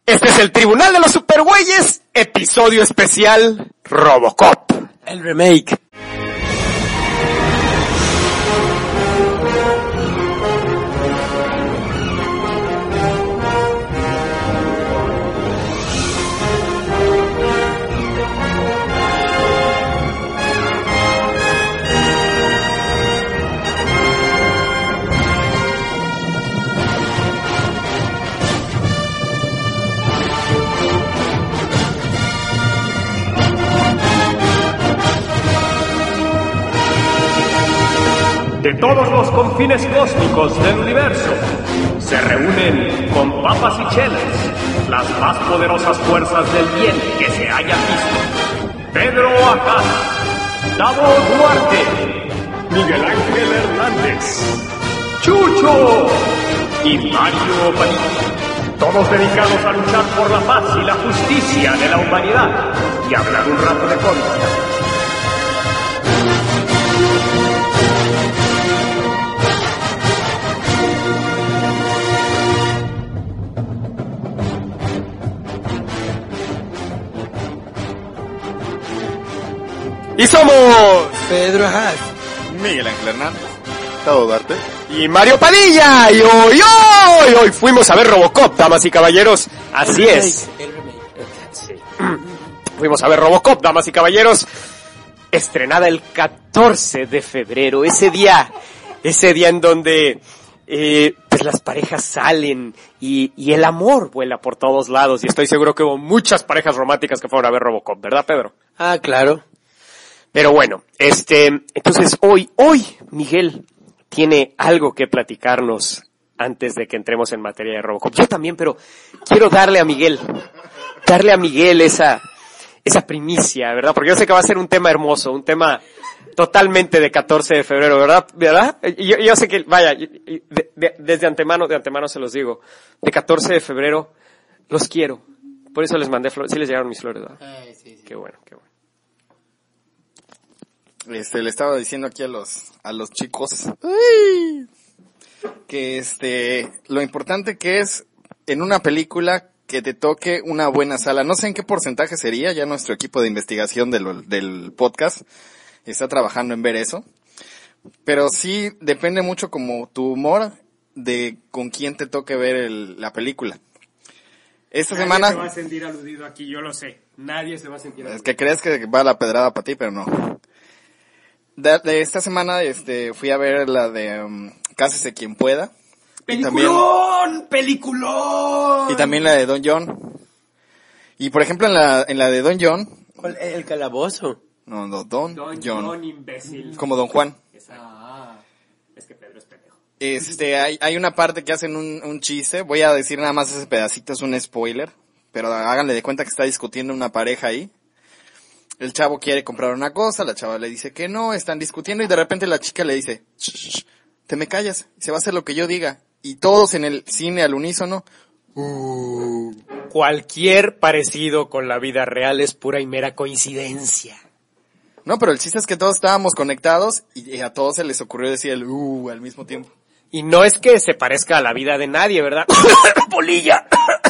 Este es el Tribunal de los Supergüeyes, episodio especial Robocop. El remake. De todos los confines cósmicos del universo, se reúnen con papas y chelas las más poderosas fuerzas del bien que se hayan visto. Pedro Acá, Davos Duarte, Miguel Ángel Hernández, Chucho y Mario Padilla. Todos dedicados a luchar por la paz y la justicia de la humanidad y hablar un rato de cómics. Y somos Pedro Haas, Miguel Ángel Hernández, Tavo Duarte y Mario Padilla. Y hoy fuimos a ver Robocop, damas y caballeros. Así es. El remake. Sí. Fuimos a ver Robocop, damas y caballeros. Estrenada el 14 de febrero. Ese día en donde pues las parejas salen y el amor vuela por todos lados. Y estoy seguro que hubo muchas parejas románticas que fueron a ver Robocop, ¿verdad, Pedro? Ah, claro. Pero bueno, entonces hoy Miguel tiene algo que platicarnos antes de que entremos en materia de Robocop. Yo también, pero quiero darle a Miguel esa primicia, ¿verdad? Porque yo sé que va a ser un tema hermoso, un tema totalmente de 14 de febrero, ¿verdad? Yo sé que, vaya, desde antemano se los digo, de 14 de febrero los quiero. Por eso les mandé flores, sí les llegaron mis flores, ¿verdad? Sí. Qué bueno. le estaba diciendo aquí a los chicos que lo importante que es en una película que te toque una buena sala. No sé en qué porcentaje sería, ya nuestro equipo de investigación del podcast está trabajando en ver eso. Pero sí depende mucho como tu humor de con quién te toque ver la película. Esta semana... Nadie se va a sentir aludido aquí, yo lo sé. Nadie se va a sentir aludido. Es que crees que va la pedrada para ti, pero no. De esta semana fui a ver la de Cásese quien pueda. ¡Peliculón! Y también la de Don John. Y por ejemplo en la de Don John... ¿Cuál? El calabozo. No, Don John. Imbécil. Como Don Juan. Es que Pedro es pendejo. Hay una parte que hacen un chiste. Voy a decir nada más ese pedacito, es un spoiler. Pero háganle de cuenta que está discutiendo una pareja ahí. El chavo quiere comprar una cosa, la chava le dice que no, están discutiendo y de repente la chica le dice, shh, te me callas, se va a hacer lo que yo diga. Y todos en el cine al unísono, Cualquier parecido con la vida real es pura y mera coincidencia. No, pero el chiste es que todos estábamos conectados y a todos se les ocurrió decir el al mismo tiempo. Y no es que se parezca a la vida de nadie, ¿verdad? ¡Polilla!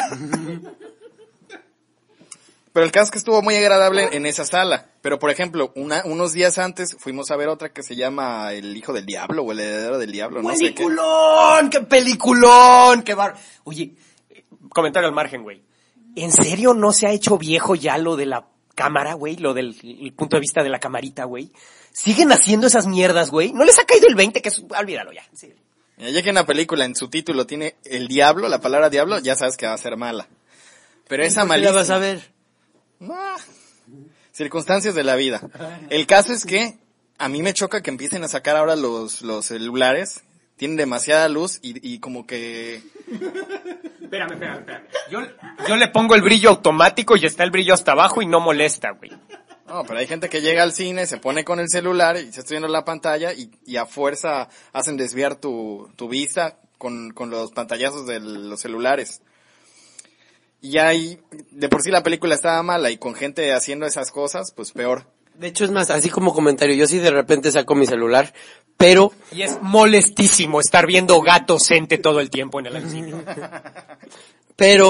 Pero el caso es que estuvo muy agradable en esa sala. Pero, por ejemplo, unos días antes fuimos a ver otra que se llama El Hijo del Diablo o El Heredero del Diablo, no sé qué. ¡Peliculón! ¡Qué peliculón! Oye, comentario al margen, güey. ¿En serio no se ha hecho viejo ya lo de la cámara, güey? Lo del el punto de vista de la camarita, güey. ¿Siguen haciendo esas mierdas, güey? ¿No les ha caído el 20? Olvídalo ya. Sí. Ya que en la película, en su título, tiene el diablo, la palabra diablo, ya sabes que va a ser mala. Pero esa malísima... ¿La vas a ver? Circunstancias de la vida. El caso es que a mí me choca que empiecen a sacar ahora los celulares. Tienen demasiada luz y como que... Espérame. Yo le pongo el brillo automático y está el brillo hasta abajo y no molesta, güey. No, pero hay gente que llega al cine, se pone con el celular y se está viendo la pantalla y a fuerza hacen desviar tu vista con los pantallazos de los celulares. Y ahí, de por sí la película estaba mala y con gente haciendo esas cosas, pues peor. De hecho, es más, así como comentario, yo sí de repente saco mi celular, pero... Y es molestísimo estar viendo Gato Cente todo el tiempo en el cine. Pero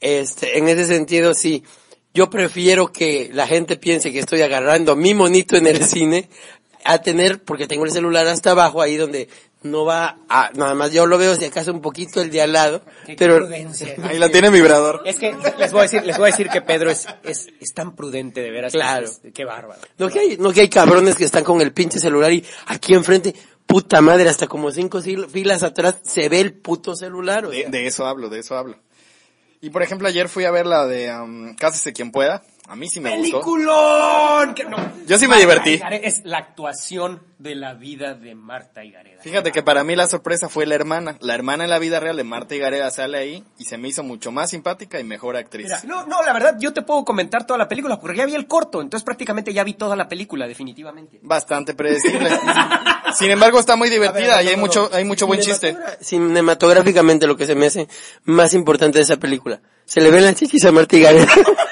en ese sentido sí. Yo prefiero que la gente piense que estoy agarrando mi monito en el cine a tener, porque tengo el celular hasta abajo ahí donde no va a, nada más yo lo veo si acaso un poquito el de al lado, pero ahí la tiene vibrador. Es que les voy a decir que Pedro es tan prudente de veras. Claro. Qué bárbaro. No que hay cabrones que están con el pinche celular y aquí enfrente, puta madre, hasta como 5 filas atrás se ve el puto celular. O sea. De eso hablo. Y por ejemplo, ayer fui a ver la de Cásese quien pueda. A mí sí me gustó. ¡Peliculón! Yo sí me divertí. Es la actuación de la vida de Marta Higareda. Fíjate que para mí la sorpresa fue la hermana. La hermana en la vida real de Marta Higareda sale ahí y se me hizo mucho más simpática y mejor actriz. Mira, no, la verdad, yo te puedo comentar toda la película porque ya vi el corto, entonces prácticamente ya vi toda la película, definitivamente. Bastante predecible. Sin embargo, está muy divertida y hay mucho buen chiste. Cinematográficamente lo que se me hace más importante de esa película. Se le ven las chichis a Marta Higareda.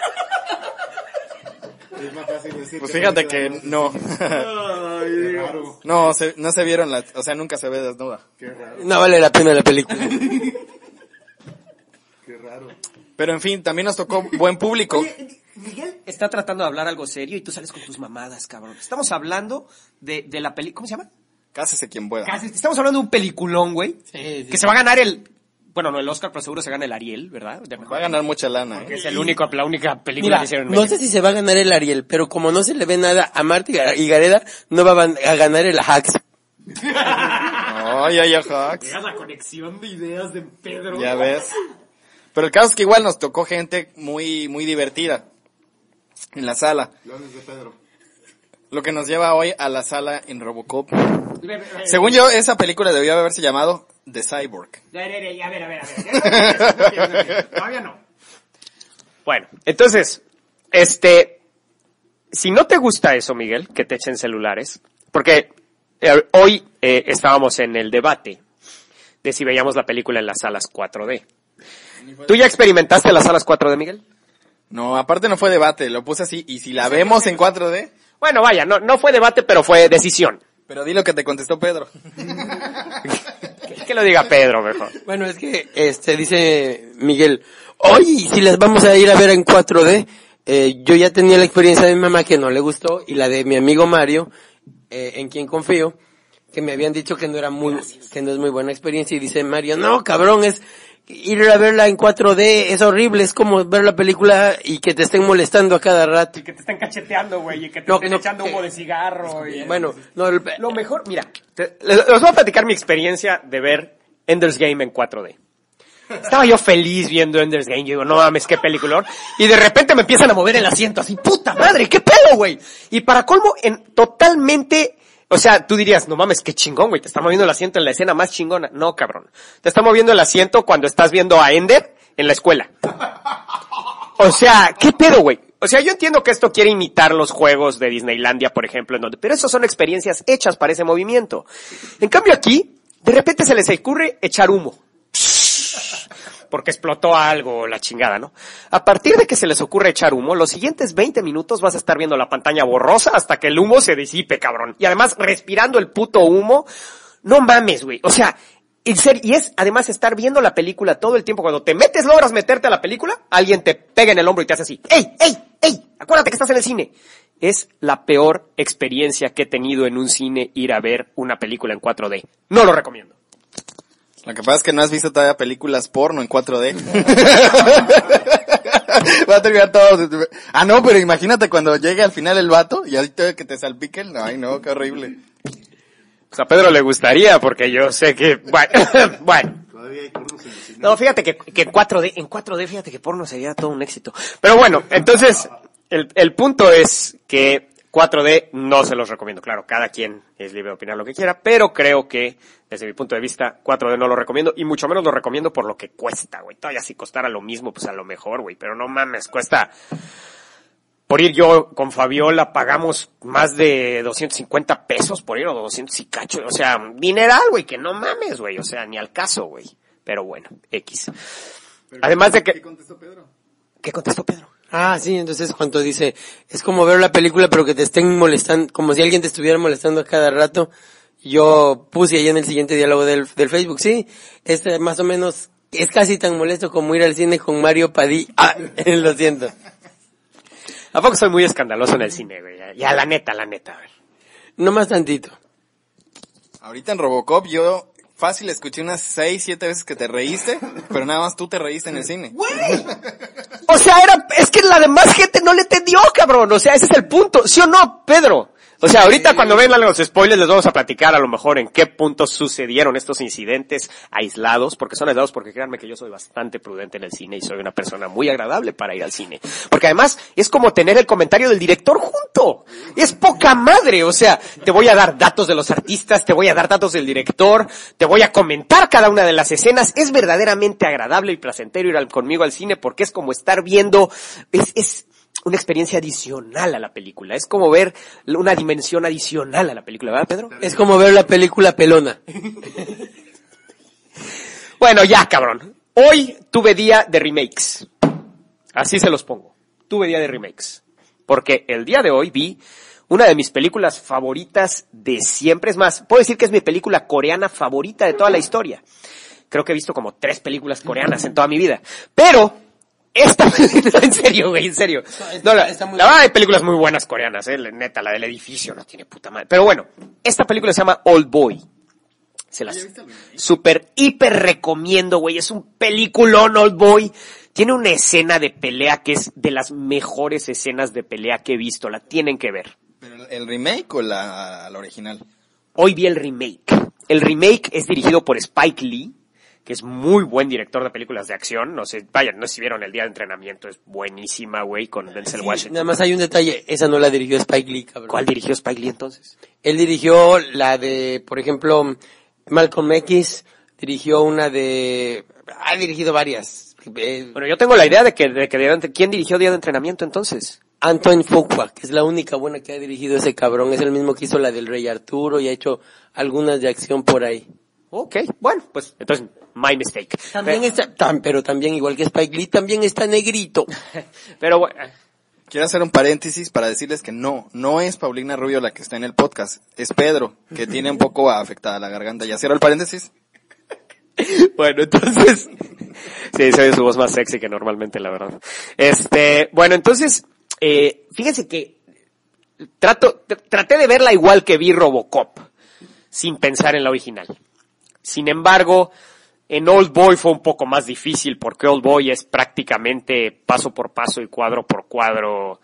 Pues fíjate que no. No se vieron o sea, nunca se ve desnuda. No vale la pena la película. Qué raro. Pero en fin, también nos tocó buen público. Miguel está tratando de hablar algo serio y tú sales con tus mamadas, cabrón. Estamos hablando de la película, ¿cómo se llama? Cásese quien pueda. Estamos hablando de un peliculón, güey. Sí. Que se va a ganar el Oscar, pero seguro se gana el Ariel, ¿verdad? Va a ganar mucha lana. Porque es la única película Mira, que hicieron en no México. sé si se va a ganar el Ariel, pero como no se le ve nada a Marta Higareda, no va a ganar el Hacks. Ay, Hacks. Era la conexión de ideas de Pedro. Ya ves. Pero el caso es que igual nos tocó gente muy, muy divertida en la sala. Planes de Pedro. Lo que nos lleva hoy a la sala en Robocop. Según yo, esa película debió haberse llamado The Cyborg. A ver. Todavía no. Bueno, entonces, si no te gusta eso, Miguel, que te echen celulares, porque hoy estábamos en el debate de si veíamos la película en las salas 4D. ¿Tú ya experimentaste las salas 4D, Miguel? No, aparte no fue debate, lo puse así. ¿Y si la vemos en 4D? Bueno, vaya, no fue debate, pero fue decisión. Pero di lo que te contestó Pedro. Que lo diga Pedro, mejor. Bueno, es que, dice Miguel, oye, si las vamos a ir a ver en 4D, yo ya tenía la experiencia de mi mamá que no le gustó, y la de mi amigo Mario, en quien confío, que me habían dicho que no es muy buena experiencia, y dice Mario, no, cabrón, es ir a verla en 4D, es horrible, es como ver la película y que te estén molestando a cada rato. Y que te estén cacheteando, güey, y que te estén echando humo de cigarro. Bueno, no, lo mejor, mira, les voy a platicar mi experiencia de ver Ender's Game en 4D. Estaba yo feliz viendo Ender's Game, yo digo, no mames, qué peliculón, y de repente me empiezan a mover el asiento, así, puta madre, qué pedo, güey. Y para colmo, totalmente, o sea, tú dirías, no mames, qué chingón, güey, te está moviendo el asiento en la escena más chingona. No, cabrón, te está moviendo el asiento cuando estás viendo a Ender en la escuela. O sea, qué pedo, güey. O sea, yo entiendo que esto quiere imitar los juegos de Disneylandia, por ejemplo, pero eso son experiencias hechas para ese movimiento. En cambio aquí, de repente se les ocurre echar humo. Porque explotó algo, la chingada, ¿no? A partir de que se les ocurre echar humo, los siguientes 20 minutos vas a estar viendo la pantalla borrosa hasta que el humo se disipe, cabrón. Y además, respirando el puto humo, no mames, güey. O sea, en serio, y es además estar viendo la película todo el tiempo. Cuando logras meterte a la película, alguien te pega en el hombro y te hace así. ¡Ey! Acuérdate que estás en el cine. Es la peor experiencia que he tenido en un cine ir a ver una película en 4D. No lo recomiendo. Lo que pasa es que no has visto todavía películas porno en 4D. Va a terminar todo. Ah, no, pero imagínate cuando llegue al final el vato y ahorita que te salpiquen. Ay, no, qué horrible. Pues a Pedro le gustaría, porque yo sé que, bueno. Todavía hay pornos en el cine. No, fíjate que en 4D, fíjate que porno sería todo un éxito. Pero bueno, entonces, el punto es que 4D no se los recomiendo. Claro, cada quien es libre de opinar lo que quiera, pero creo que, desde mi punto de vista, 4D no lo recomiendo, y mucho menos lo recomiendo por lo que cuesta, güey. Todavía si costara lo mismo, pues a lo mejor, güey, pero no mames, cuesta. Por ir yo con Fabiola pagamos más de 250 pesos por ir, o 200 y cacho, o sea, dineral, güey, que no mames, güey, o sea, ni al caso, güey. Pero bueno, X. Además de que... ¿Qué contestó Pedro? ¿Qué contestó Pedro? Ah, sí, entonces cuando dice, es como ver la película pero que te estén molestando, como si alguien te estuviera molestando a cada rato. Yo puse ahí en el siguiente diálogo del Facebook, sí, más o menos Es casi tan molesto como ir al cine con Mario Padilla. Ah, lo siento. ¿A poco soy muy escandaloso en el cine, güey? Ya, la neta, a ver. No más tantito. Ahorita en Robocop yo fácil escuché unas 6, 7 veces que te reíste, pero nada más tú te reíste en el cine. O sea, es que la demás gente no le entendió, cabrón. O sea, ese es el punto. ¿Sí o no, Pedro? O sea, ahorita cuando ven los spoilers les vamos a platicar a lo mejor en qué puntos sucedieron estos incidentes aislados, porque son aislados porque créanme que yo soy bastante prudente en el cine y soy una persona muy agradable para ir al cine. Porque además es como tener el comentario del director junto. Es poca madre, o sea, te voy a dar datos de los artistas, te voy a dar datos del director, te voy a comentar cada una de las escenas. Es verdaderamente agradable y placentero ir conmigo al cine porque es como estar viendo, es una experiencia adicional a la película. Es como ver una dimensión adicional a la película, ¿verdad, Pedro? Es como ver la película Pelona. Bueno, ya, cabrón. Hoy tuve día de remakes. Así se los pongo. Tuve día de remakes. Porque el día de hoy vi una de mis películas favoritas de siempre. Es más, puedo decir que es mi película coreana favorita de toda la historia. Creo que he visto como 3 películas coreanas en toda mi vida. Pero esta, en serio, güey, en serio. No, la verdad hay películas muy buenas coreanas, neta, la del edificio no tiene puta madre. Pero bueno, esta película se llama Old Boy. Se las super, hiper recomiendo, güey. Es un peliculón, Old Boy. Tiene una escena de pelea que es de las mejores escenas de pelea que he visto. La tienen que ver. ¿Pero el remake o la original? Hoy vi el remake. El remake es dirigido por Spike Lee, que es muy buen director de películas de acción. No sé, vayan, no sé si vieron El Día de Entrenamiento, es buenísima, güey, con Denzel Washington. Nada más hay un detalle, esa no la dirigió Spike Lee, cabrón. ¿Cuál dirigió Spike Lee entonces? Él dirigió la de, por ejemplo, Malcolm X, dirigió una de... Ha dirigido varias. Bueno, yo tengo la idea de que ¿quién dirigió Día de Entrenamiento entonces? Antoine Fuqua, que es la única buena que ha dirigido ese cabrón. Es el mismo que hizo la del Rey Arturo y ha hecho algunas de acción por ahí. Ok, bueno, pues entonces, my mistake. También pero también igual que Spike Lee, también está negrito. Pero bueno. Quiero hacer un paréntesis para decirles que no es Paulina Rubio la que está en el podcast, es Pedro, que tiene un poco afectada la garganta. ¿Ya cierro el paréntesis? Bueno, entonces, sí, soy su voz más sexy que normalmente, la verdad. Bueno, entonces, fíjense que traté de verla igual que vi Robocop, sin pensar en la original. Sin embargo, en Old Boy fue un poco más difícil porque Old Boy es prácticamente paso por paso y cuadro por cuadro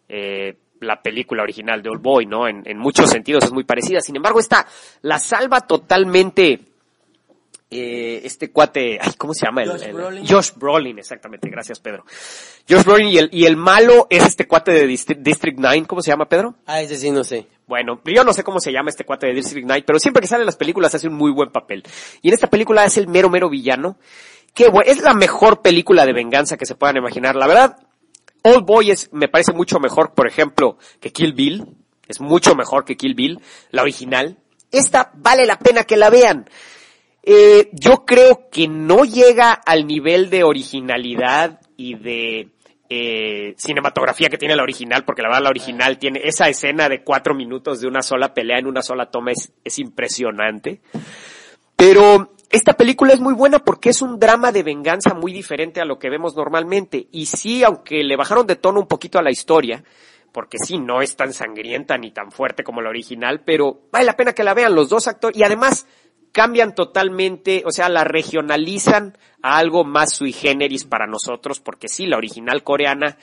la película original de Old Boy, ¿no? En muchos sentidos es muy parecida. Sin embargo, esta la salva totalmente este cuate, ¿cómo se llama? Josh Brolin, exactamente, gracias Pedro. Josh Brolin y el malo es este cuate de District 9, ¿cómo se llama, Pedro? Ah, ese sí no sé. Bueno, yo no sé cómo se llama este cuate de District 9, pero siempre que sale en las películas hace un muy buen papel. Y en esta película es el mero villano. Que es la mejor película de venganza que se puedan imaginar. La verdad, Old Boy me parece mucho mejor, por ejemplo, que Kill Bill. Es mucho mejor que Kill Bill, la original. Esta vale la pena que la vean. Yo creo que no llega al nivel de originalidad y de cinematografía que tiene la original, porque la verdad la original tiene esa escena de 4 minutos de una sola pelea en una sola toma, es impresionante. Pero esta película es muy buena porque es un drama de venganza muy diferente a lo que vemos normalmente. Y sí, aunque le bajaron de tono un poquito a la historia, porque sí, no es tan sangrienta ni tan fuerte como la original, pero vale la pena que la vean los dos actores. Y además cambian totalmente, o sea, la regionalizan a algo más sui generis para nosotros, porque sí, la original coreana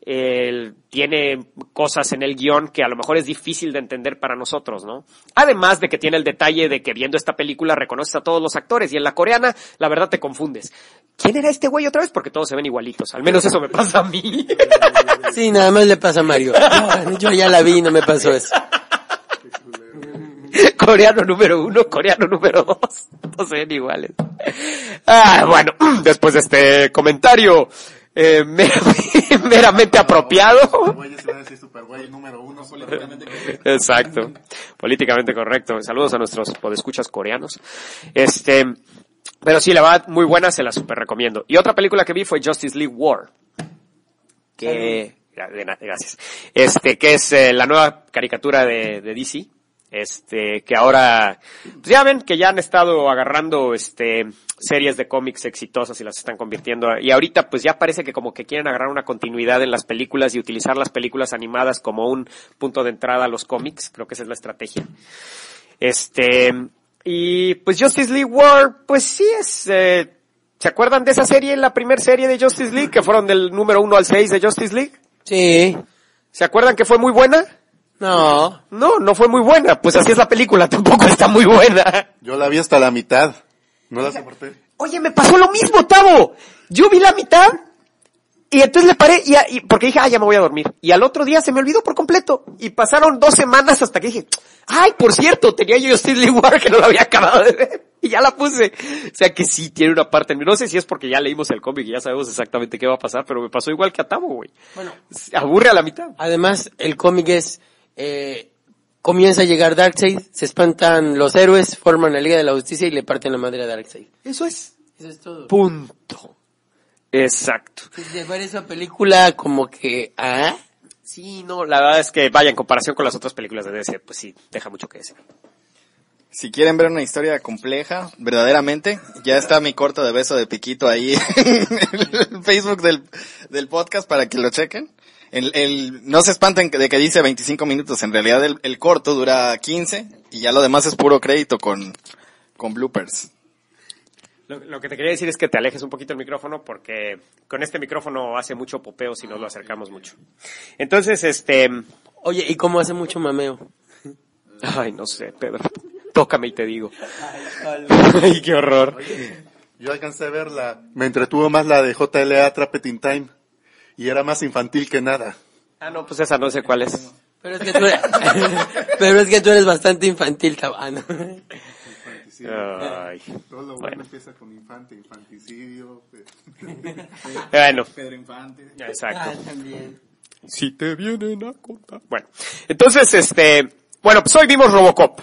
tiene cosas en el guión que a lo mejor es difícil de entender para nosotros, ¿no? Además de que tiene el detalle de que viendo esta película reconoces a todos los actores, y en la coreana, la verdad te confundes. ¿Quién era este güey otra vez? Porque todos se ven igualitos, al menos eso me pasa a mí. Sí, nada más le pasa a Mario. Yo ya la vi y no me pasó eso. Coreano número 1, coreano número 2. No se ven iguales. Bueno, después de este comentario meramente apropiado. Exacto. Políticamente correcto. Saludos a nuestros podescuchas coreanos. Pero sí, la verdad, muy buena, se la super recomiendo. Y otra película que vi fue Justice League War. Gracias. Que es la nueva caricatura de DC. que ahora, pues ya ven que ya han estado agarrando, series de cómics exitosas y las están convirtiendo, y ahorita pues ya parece que como que quieren agarrar una continuidad en las películas y utilizar las películas animadas como un punto de entrada a los cómics, creo que esa es la estrategia. Y pues Justice League War, pues sí es, ¿se acuerdan de esa serie, la primera serie de Justice League, que fueron del número 1 al 6 de Justice League? Sí. ¿Se acuerdan que fue muy buena? No. No fue muy buena, pues así es la película, tampoco está muy buena. Yo la vi hasta la mitad. No la soporté. Oye, me pasó lo mismo, Tavo. Yo vi la mitad y entonces le paré y porque dije, ya me voy a dormir. Y al otro día se me olvidó por completo. Y pasaron 2 semanas hasta que dije, por cierto, tenía yo Justice League War que no la había acabado de ver. Y ya la puse. O sea que sí, tiene una parte. No sé si es porque ya leímos el cómic y ya sabemos exactamente qué va a pasar, pero me pasó igual que a Tavo, güey. Bueno. Aburre a la mitad. Además, el cómic es, comienza a llegar Darkseid, se espantan los héroes, forman la Liga de la Justicia y le parten la madre a Darkseid. Eso es. Eso es todo. Punto. Exacto. De ver esa película como que, Sí, no, la verdad es que vaya, en comparación con las otras películas de DC, pues sí, deja mucho que decir. Si quieren ver una historia compleja, verdaderamente, ya está mi corto de beso de piquito ahí en el Facebook del podcast para que lo chequen. No se espanten de que dice 25 minutos, en realidad el corto dura 15 y ya lo demás es puro crédito con bloopers. Lo que te quería decir es que te alejes un poquito el micrófono porque con este micrófono hace mucho popeo si nos lo acercamos mucho. Entonces, Oye, ¿y cómo hace mucho mameo? Ay, no sé, Pedro. Tócame y te digo. Ay, qué horror. Oye, yo alcancé a verla. Me entretuvo más la de JLA Trapped in Time. Y era más infantil que nada. No, pues esa no sé cuál es. Pero es que tú eres bastante infantil, Tabano. Ay. Todo lo bueno empieza con infanticidio. Bueno. Pedro Infante. Exacto. También. Si te vienen a contar. Bueno, entonces, bueno, pues hoy vimos Robocop.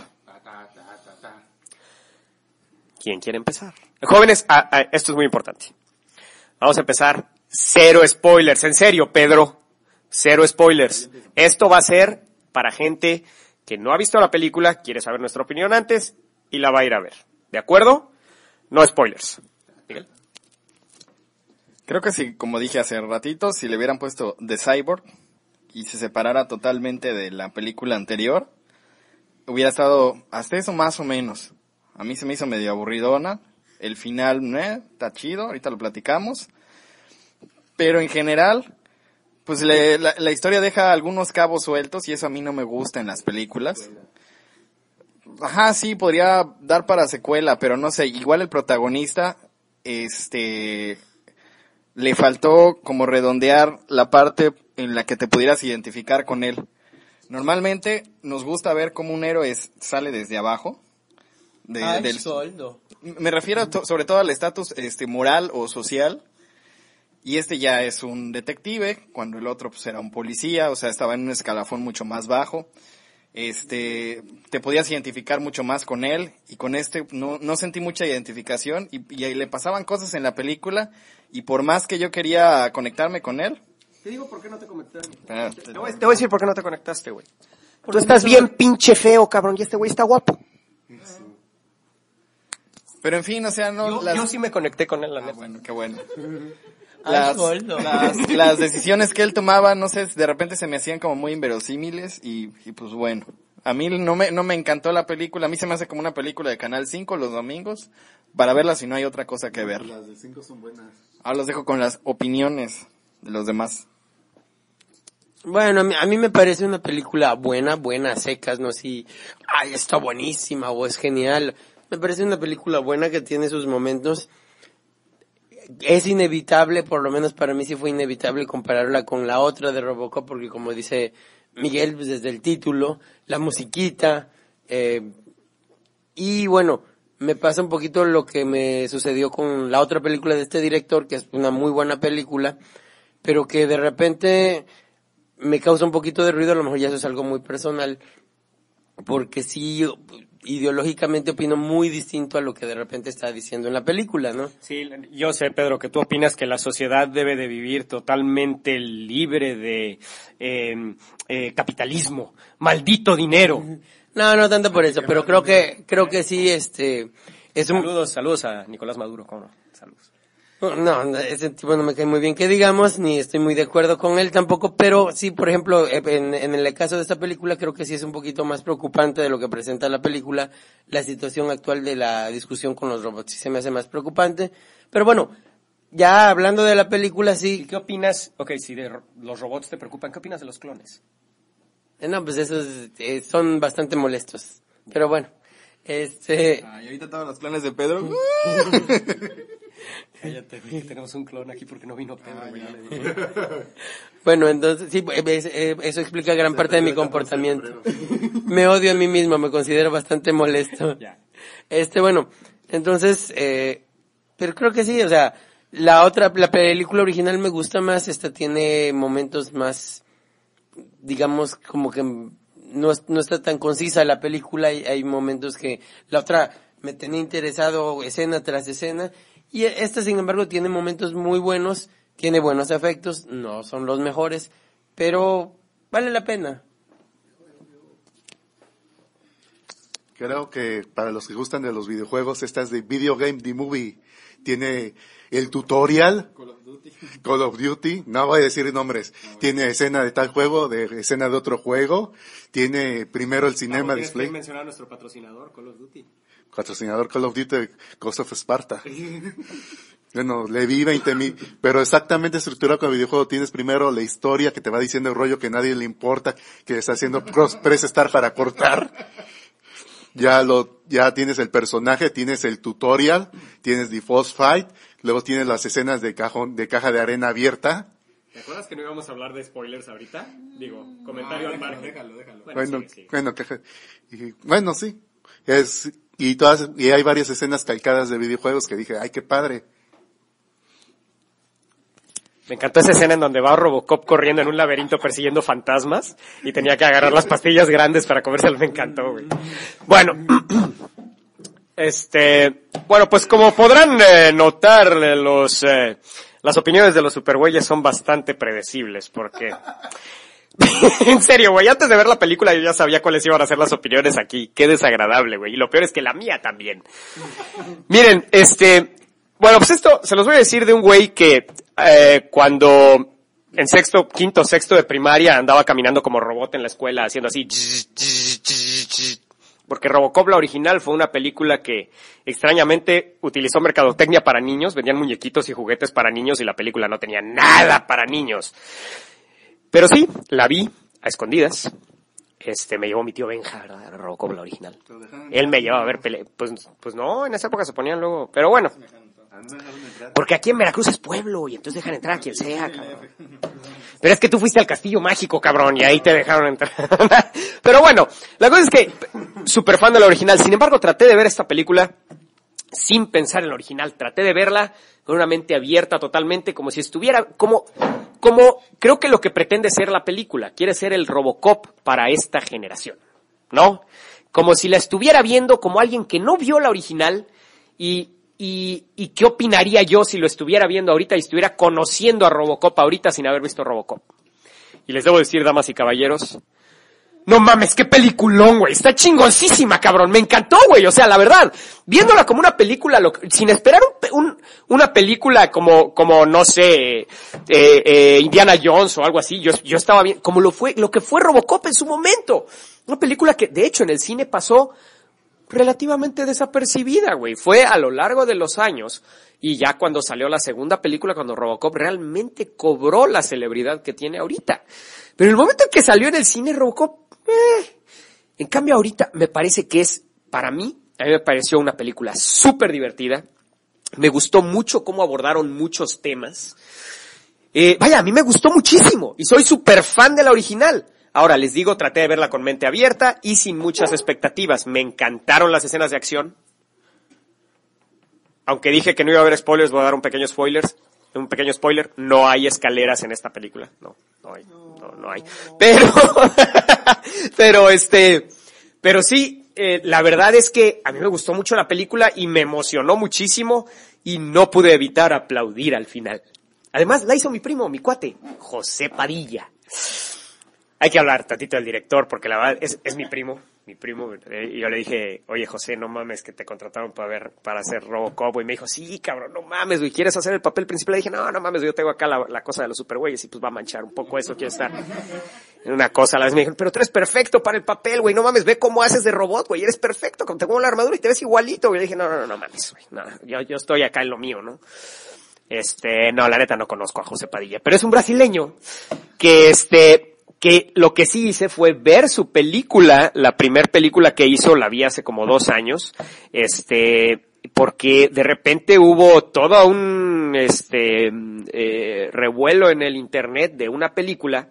¿Quién quiere empezar? Jóvenes, esto es muy importante. Vamos a empezar. 0 spoilers. En serio, Pedro. 0 spoilers. Esto va a ser para gente que no ha visto la película, quiere saber nuestra opinión antes y la va a ir a ver. ¿De acuerdo? No spoilers. Miguel. Creo que sí, como dije hace ratito, si le hubieran puesto The Cyborg y se separara totalmente de la película anterior, hubiera estado hasta eso más o menos. A mí se me hizo medio aburridona. El final, está chido, ahorita lo platicamos. Pero en general, pues la historia deja algunos cabos sueltos y eso a mí no me gusta en las películas. Ajá, sí, podría dar para secuela, pero no sé, igual el protagonista, le faltó como redondear la parte en la que te pudieras identificar con él. Normalmente nos gusta ver cómo un héroe sale desde abajo. Del soldo. Me refiero sobre todo al estatus moral o social. Y ya es un detective, cuando el otro pues era un policía, o sea, estaba en un escalafón mucho más bajo. Te podías identificar mucho más con él, y con no sentí mucha identificación, y le pasaban cosas en la película, y por más que yo quería conectarme con él. Te digo por qué no te conectaste. Te voy a decir por qué no te conectaste, güey. Tú estás bien pinche feo, cabrón, y este güey está guapo. Pero en fin, o sea, no... Yo sí me conecté con él, la neta. Bueno, qué bueno. Soldo. Las decisiones que él tomaba, no sé, de repente se me hacían como muy inverosímiles y pues bueno. A mí no me encantó la película, a mí se me hace como una película de Canal 5 los domingos, para verla si no hay otra cosa que ver. Las del 5 son buenas. Ahora los dejo con las opiniones de los demás. Bueno, a mí me parece una película buena, secas, no si, está buenísima o es genial. Me parece una película buena que tiene sus momentos. Es inevitable, por lo menos para mí sí fue inevitable compararla con la otra de Robocop, porque como dice Miguel, pues desde el título, la musiquita, y bueno, me pasa un poquito lo que me sucedió con la otra película de este director, que es una muy buena película, pero que de repente me causa un poquito de ruido, a lo mejor ya eso es algo muy personal, porque sí, ideológicamente opino muy distinto a lo que de repente está diciendo en la película, ¿no? Sí, yo sé, Pedro, que tú opinas que la sociedad debe de vivir totalmente libre de capitalismo, maldito dinero. No tanto por eso, pero creo que sí, es un... Saludos a Nicolás Maduro, ¿cómo no? Saludos. No, ese tipo no me cae muy bien que digamos, ni estoy muy de acuerdo con él tampoco, pero sí, por ejemplo, en el caso de esta película creo que sí es un poquito más preocupante de lo que presenta la película, la situación actual de la discusión con los robots, sí se me hace más preocupante, pero bueno, ya hablando de la película, ¿Y sí. qué opinas? Ok, si los robots te preocupan, ¿qué opinas de los clones? No, pues esos son bastante molestos, pero bueno, Y ahorita todos los clones de Pedro. Cállate, güey, que tenemos un clon aquí porque no vino Pedro, güey. Bueno, entonces, sí, eso explica gran parte de mi comportamiento. Me odio a mí mismo, me considero bastante molesto. Ya. Bueno, entonces, pero creo que sí, o sea, la película original me gusta más, esta tiene momentos más, digamos, como que no está tan concisa la película, hay momentos que la otra me tenía interesado escena tras escena, y esta, sin embargo, tiene momentos muy buenos, tiene buenos efectos, no son los mejores, pero vale la pena. Creo que para los que gustan de los videojuegos, esta es de Video Game The Movie. Tiene el tutorial. Call of Duty. No voy a decir nombres. Tiene escena de tal juego, de escena de otro juego. Tiene primero el cinema display. ¿Tienes que mencionar a nuestro patrocinador, Call of Duty? Patrocinador Call of Duty, Ghost of Sparta. Bueno, le vi 20,000, pero exactamente estructurado con el videojuego. Tienes primero la historia que te va diciendo el rollo que a nadie le importa, que está haciendo press start para cortar. Ya tienes el personaje, tienes el tutorial, tienes the boss fight, luego tienes las escenas de caja de arena abierta. ¿Te acuerdas que no íbamos a hablar de spoilers ahorita? Digo, comentario al margen. Déjalo. Bueno, sí. Y hay varias escenas calcadas de videojuegos que dije, ay, qué padre. Me encantó esa escena en donde va Robocop corriendo en un laberinto persiguiendo fantasmas y tenía que agarrar las pastillas grandes para comérselas. Me encantó, güey. Bueno, bueno, pues como podrán notar, las opiniones de los supergüeyes son bastante predecibles porque... En serio, güey, antes de ver la película yo ya sabía cuáles iban a ser las opiniones aquí. Qué desagradable, güey. Y lo peor es que la mía también. Miren, bueno, pues esto se los voy a decir de un güey que cuando en quinto, sexto de primaria andaba caminando como robot en la escuela haciendo así. Porque Robocop, la original, fue una película que extrañamente utilizó mercadotecnia para niños. Vendían muñequitos y juguetes para niños y la película no tenía nada para niños. Pero sí, la vi a escondidas. Me llevó mi tío Benja, ¿verdad? Robocop, la original. Él me llevaba a ver pues no, en esa época se ponían luego, pero bueno. Porque aquí en Veracruz es pueblo y entonces dejan entrar a quien sea, cabrón. Pero es que tú fuiste al Castillo Mágico, cabrón, y ahí te dejaron entrar. Pero bueno, la cosa es que súper fan de la original. Sin embargo, traté de ver esta película sin pensar en la original. Traté de verla con una mente abierta totalmente, como si estuviera, como creo que lo que pretende ser la película. Quiere ser el Robocop para esta generación, ¿no? Como si la estuviera viendo como alguien que no vio la original y qué opinaría yo si lo estuviera viendo ahorita y estuviera conociendo a Robocop ahorita sin haber visto Robocop. Y les debo decir, damas y caballeros, no mames, qué peliculón, güey. Está chingoncísima, cabrón. Me encantó, güey. O sea, la verdad, viéndola como una película, sin esperar una película como, no sé, Indiana Jones o algo así. Yo estaba bien, como lo que fue Robocop en su momento. Una película que, de hecho, en el cine pasó relativamente desapercibida, güey. Fue a lo largo de los años. Y ya cuando salió la segunda película, cuando Robocop realmente cobró la celebridad que tiene ahorita. Pero en el momento en que salió en el cine Robocop, en cambio ahorita me parece que a mí me pareció una película súper divertida. Me gustó mucho cómo abordaron muchos temas. A mí me gustó muchísimo y soy súper fan de la original. Ahora, les digo, traté de verla con mente abierta y sin muchas expectativas. Me encantaron las escenas de acción. Aunque dije que no iba a haber spoilers, voy a dar un pequeño spoiler. No hay escaleras en esta película. No hay. Pero sí, la verdad es que a mí me gustó mucho la película y me emocionó muchísimo y no pude evitar aplaudir al final. Además, la hizo mi primo, mi cuate, José Padilla. Hay que hablar tantito del director porque la verdad es mi primo. mi primo, y yo le dije, oye, José, no mames, que te contrataron para hacer Robocop, güey. Y me dijo, sí, cabrón, no mames, güey, ¿quieres hacer el papel principal? Le dije, no mames, yo tengo acá la cosa de los supergüeyes y pues va a manchar un poco eso, quiero estar en una cosa. A la vez me dijeron, pero tú eres perfecto para el papel, güey, no mames, ve cómo haces de robot, güey, eres perfecto, te pongo la armadura y te ves igualito, güey. Le dije, no mames, güey, no, yo estoy acá en lo mío, ¿no? No, la neta no conozco a José Padilla, pero es un brasileño que lo que sí hice fue ver su película, la primer película que hizo, la vi hace como 2 años, porque de repente hubo todo un, revuelo en el internet de una película,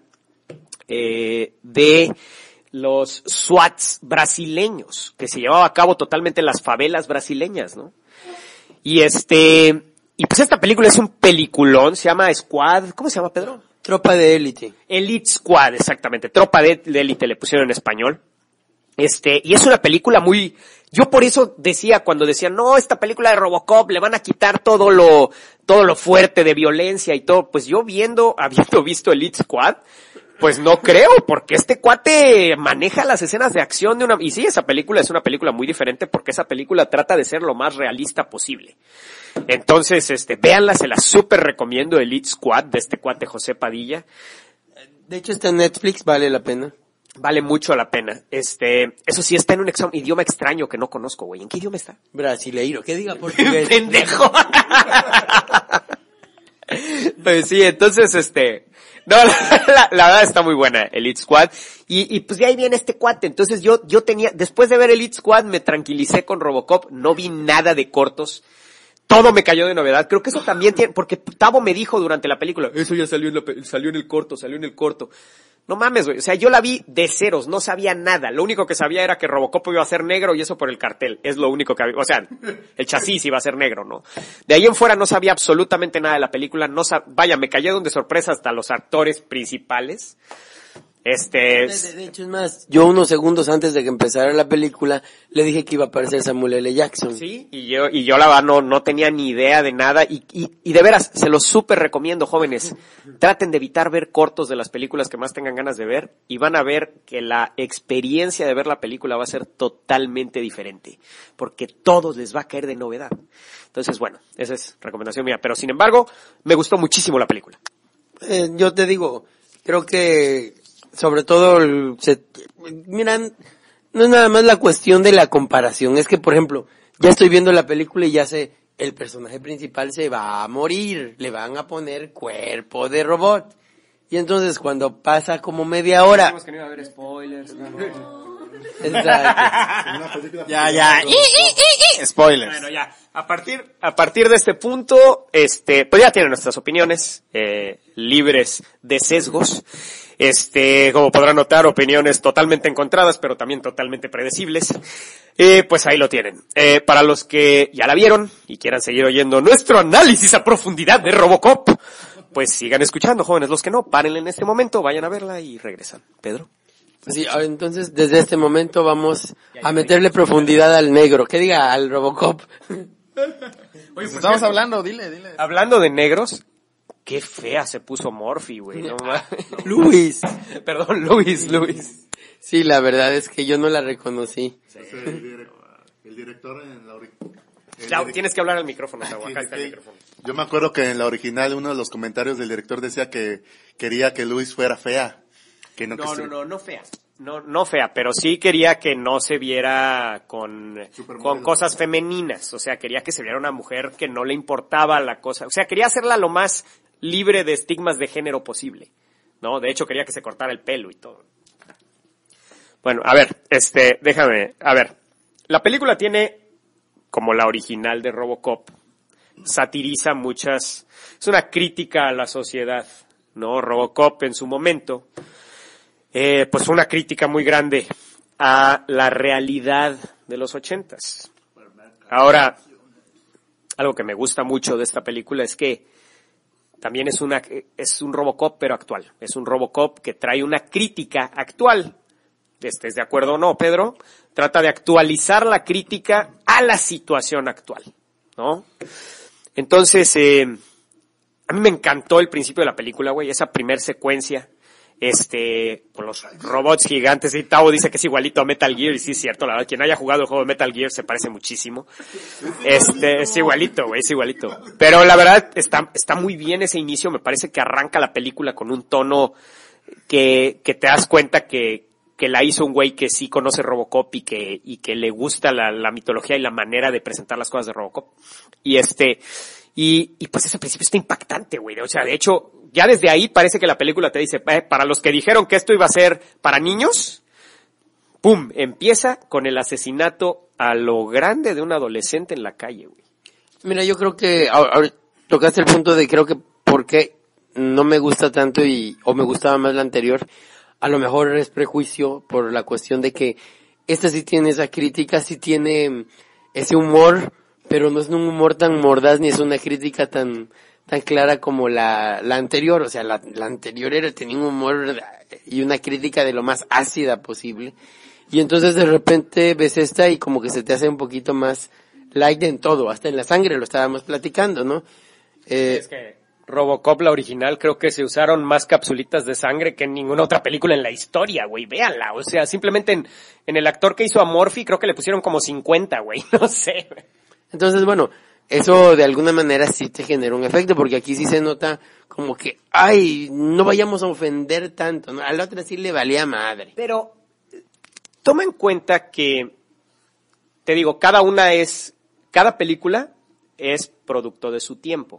de los SWATs brasileños, que se llevaba a cabo totalmente en las favelas brasileñas, ¿no? Y pues esta película es un peliculón, se llama Squad, ¿cómo se llama, Pedro? Tropa de élite. Elite Squad, exactamente. Tropa de élite le pusieron en español. Y es una película muy, yo por eso decía, cuando decían, no, esta película de Robocop, le van a quitar todo lo fuerte de violencia y todo, pues yo habiendo visto Elite Squad, pues no creo, porque este cuate maneja las escenas de acción y sí, esa película es una película muy diferente porque esa película trata de ser lo más realista posible. Entonces, véanla, se la súper recomiendo, Elite Squad, de este cuate José Padilla. De hecho está en Netflix, vale la pena. Vale mucho la pena. Eso sí, está en un idioma extraño que no conozco, güey. ¿En qué idioma está? Brasileiro, ¿qué diga portugués? ¡Pendejo! Pues sí, entonces, no, la verdad está muy buena, Elite Squad. Y pues de ahí viene este cuate. Entonces yo tenía, después de ver Elite Squad, me tranquilicé con Robocop, no vi nada de cortos. Todo me cayó de novedad. Creo que eso también tiene, porque Tavo me dijo durante la película, eso ya salió en el corto. No mames, güey. O sea, yo la vi de ceros, no sabía nada. Lo único que sabía era que Robocop iba a ser negro y eso por el cartel. Es lo único que había. O sea, el chasis iba a ser negro, ¿no? De ahí en fuera no sabía absolutamente nada de la película. Vaya, me cayeron de sorpresa hasta los actores principales. De hecho, es más, yo unos segundos antes de que empezara la película, le dije que iba a aparecer Samuel L. Jackson. Sí, y yo la verdad no tenía ni idea de nada, y de veras, se los súper recomiendo, jóvenes. Traten de evitar ver cortos de las películas que más tengan ganas de ver, y van a ver que la experiencia de ver la película va a ser totalmente diferente, porque todos les va a caer de novedad. Entonces, bueno, esa es recomendación mía, pero sin embargo, me gustó muchísimo la película. Yo te digo, creo que sobre todo, miran, no es nada más la cuestión de la comparación, es que, por ejemplo, ya estoy viendo la película y ya sé, el personaje principal se va a morir, le van a poner cuerpo de robot. Y entonces cuando pasa como media hora... Que no iba a haber spoilers. Exacto. Ya. Spoilers. Bueno, ya. A partir de este punto, pues ya tienen nuestras opiniones, libres de sesgos. Como podrán notar, opiniones totalmente encontradas, pero también totalmente predecibles. Pues ahí lo tienen. Para los que ya la vieron y quieran seguir oyendo nuestro análisis a profundidad de Robocop, pues sigan escuchando, jóvenes. Los que no, párenle en este momento, vayan a verla y regresan. Pedro. Sí, entonces desde este momento vamos a meterle profundidad al negro. ¿Qué diga? Al Robocop. Oye, estamos hablando, dile. Hablando de negros, qué fea se puso Morphy, güey. No, Luis. Perdón, Luis. Sí, la verdad es que yo no la reconocí. El director en la Claro, tienes que hablar al micrófono, Tavo. Acá está el micrófono. Yo me acuerdo que en la original uno de los comentarios del director decía que quería que Luis fuera fea. Que no fea. No fea, pero sí quería que no se viera con cosas femeninas. O sea, quería que se viera una mujer que no le importaba la cosa. O sea, quería hacerla lo más libre de estigmas de género posible, ¿no? De hecho, quería que se cortara el pelo y todo. Bueno, a ver, la película tiene, como la original de Robocop, satiriza es una crítica a la sociedad, ¿no? Robocop en su momento, pues fue una crítica muy grande a la realidad de los 80s. Ahora, algo que me gusta mucho de esta película es que también es un Robocop pero actual. Es un Robocop que trae una crítica actual. ¿Estés de acuerdo o no, Pedro? Trata de actualizar la crítica a la situación actual, ¿no? Entonces, a mí me encantó el principio de la película, güey, esa primer secuencia con los robots gigantes, y Tavo dice que es igualito a Metal Gear, y sí es cierto, la verdad, quien haya jugado el juego de Metal Gear se parece muchísimo. Es igualito, güey, es igualito. Pero la verdad, está muy bien ese inicio, me parece que arranca la película con un tono que te das cuenta que la hizo un güey que sí conoce Robocop y que le gusta la mitología y la manera de presentar las cosas de Robocop. Y pues ese principio está impactante, güey. O sea, de hecho, ya desde ahí parece que la película te dice, para los que dijeron que esto iba a ser para niños, ¡pum! Empieza con el asesinato a lo grande de un adolescente en la calle, güey. Mira, yo creo que ahora tocaste el punto de creo que por qué no me gusta tanto o me gustaba más la anterior. A lo mejor es prejuicio por la cuestión de que esta sí tiene esa crítica, sí tiene ese humor, pero no es un humor tan mordaz ni es una crítica tan clara como la anterior. O sea, la anterior tenía un humor y una crítica de lo más ácida posible. Y entonces de repente ves esta y como que se te hace un poquito más light en todo, hasta en la sangre, lo estábamos platicando, ¿no? Es que Robocop, la original, creo que se usaron más capsulitas de sangre que en ninguna otra película en la historia, güey, véanla. O sea, simplemente en el actor que hizo a Murphy creo que le pusieron como 50, güey, no sé. Entonces, bueno, eso de alguna manera sí te genera un efecto, porque aquí sí se nota como que, ay, no vayamos a ofender tanto, ¿no? A la otra sí le valía madre. Pero toma en cuenta que, te digo, cada película es producto de su tiempo.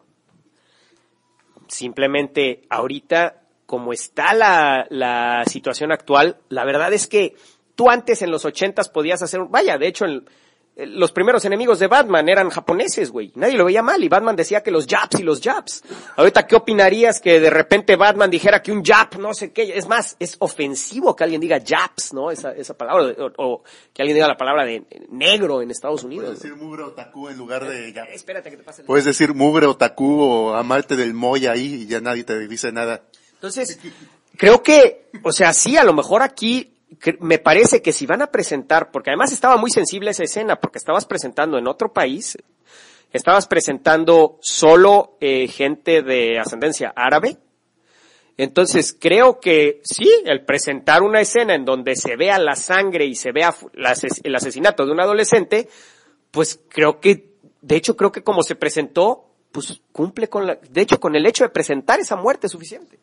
Simplemente ahorita, como está la situación actual, la verdad es que tú antes en los 80s podías hacer, de hecho los primeros enemigos de Batman eran japoneses, güey. Nadie lo veía mal y Batman decía que los Japs. Ahorita, ¿qué opinarías que de repente Batman dijera que un Jap, no sé qué? Es más, es ofensivo que alguien diga Japs, ¿no? Esa palabra, o que alguien diga la palabra de negro en Estados Unidos. Puedes decir mugre otaku en lugar de Japs. Espérate que te pase Puedes decir mugre otaku o amarte del Moy ahí y ya nadie te dice nada. Entonces, creo que, o sea, sí, a lo mejor aquí me parece que si van a presentar, porque además estaba muy sensible esa escena, porque estabas presentando en otro país, estabas presentando solo gente de ascendencia árabe, entonces creo que sí, el presentar una escena en donde se vea la sangre y se vea el asesinato de un adolescente, pues creo que como se presentó, pues cumple con el hecho de presentar esa muerte es suficiente.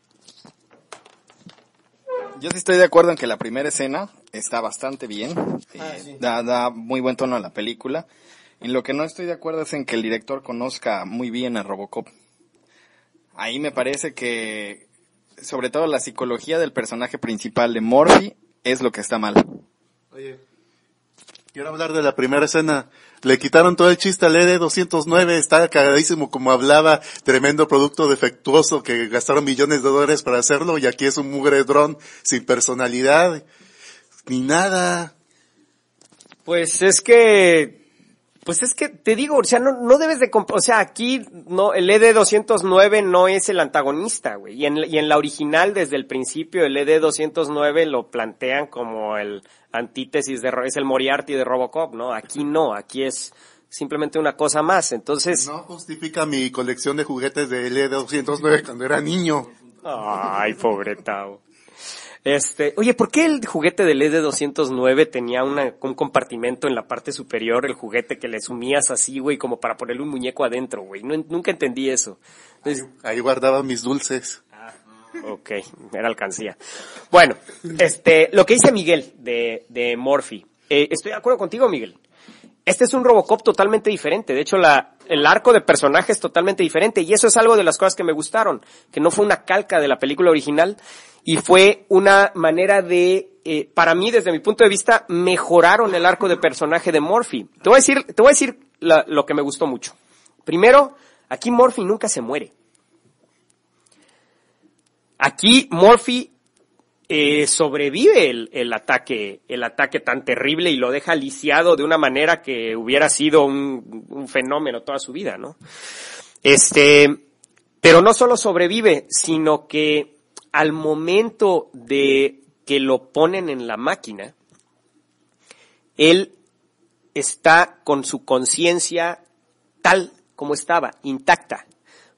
Yo sí estoy de acuerdo en que la primera escena está bastante bien, Sí. da muy buen tono a la película. En lo que no estoy de acuerdo es en que el director conozca muy bien a Robocop. Ahí me parece que, sobre todo la psicología del personaje principal de Murphy, es lo que está mal. Oye, quiero hablar de la primera escena. Le quitaron todo el chiste al ED-209, está cagadísimo como hablaba, tremendo producto defectuoso que gastaron millones de dólares para hacerlo y aquí es un mugre dron sin personalidad, ni nada. Pues es que te digo, o sea, no debes de, o sea, aquí no, el ED-209 no es el antagonista, güey, y en la original desde el principio el ED-209 lo plantean como el antítesis es el Moriarty de Robocop, ¿no? Aquí no, aquí es simplemente una cosa más, entonces. No justifica mi colección de juguetes de ED-209 cuando era niño. Ay, pobre Tao. Oye, ¿por qué el juguete del ED-209 tenía un compartimento en la parte superior, el juguete que le sumías así, güey, como para ponerle un muñeco adentro, güey? Nunca entendí eso. Entonces, Ahí guardaba mis dulces. ok, era alcancía. Bueno, lo que dice Miguel de Murphy. Estoy de acuerdo contigo, Miguel. Este es un Robocop totalmente diferente. De hecho, el arco de personaje es totalmente diferente. Y eso es algo de las cosas que me gustaron. Que no fue una calca de la película original. Y fue una manera de, para mí, desde mi punto de vista, mejoraron el arco de personaje de Murphy. Te voy a decir lo que me gustó mucho. Primero, aquí Murphy nunca se muere. Aquí Murphy sobrevive el ataque tan terrible y lo deja lisiado de una manera que hubiera sido un fenómeno toda su vida, ¿no? Pero no solo sobrevive, sino que al momento de que lo ponen en la máquina, él está con su conciencia tal como estaba, intacta.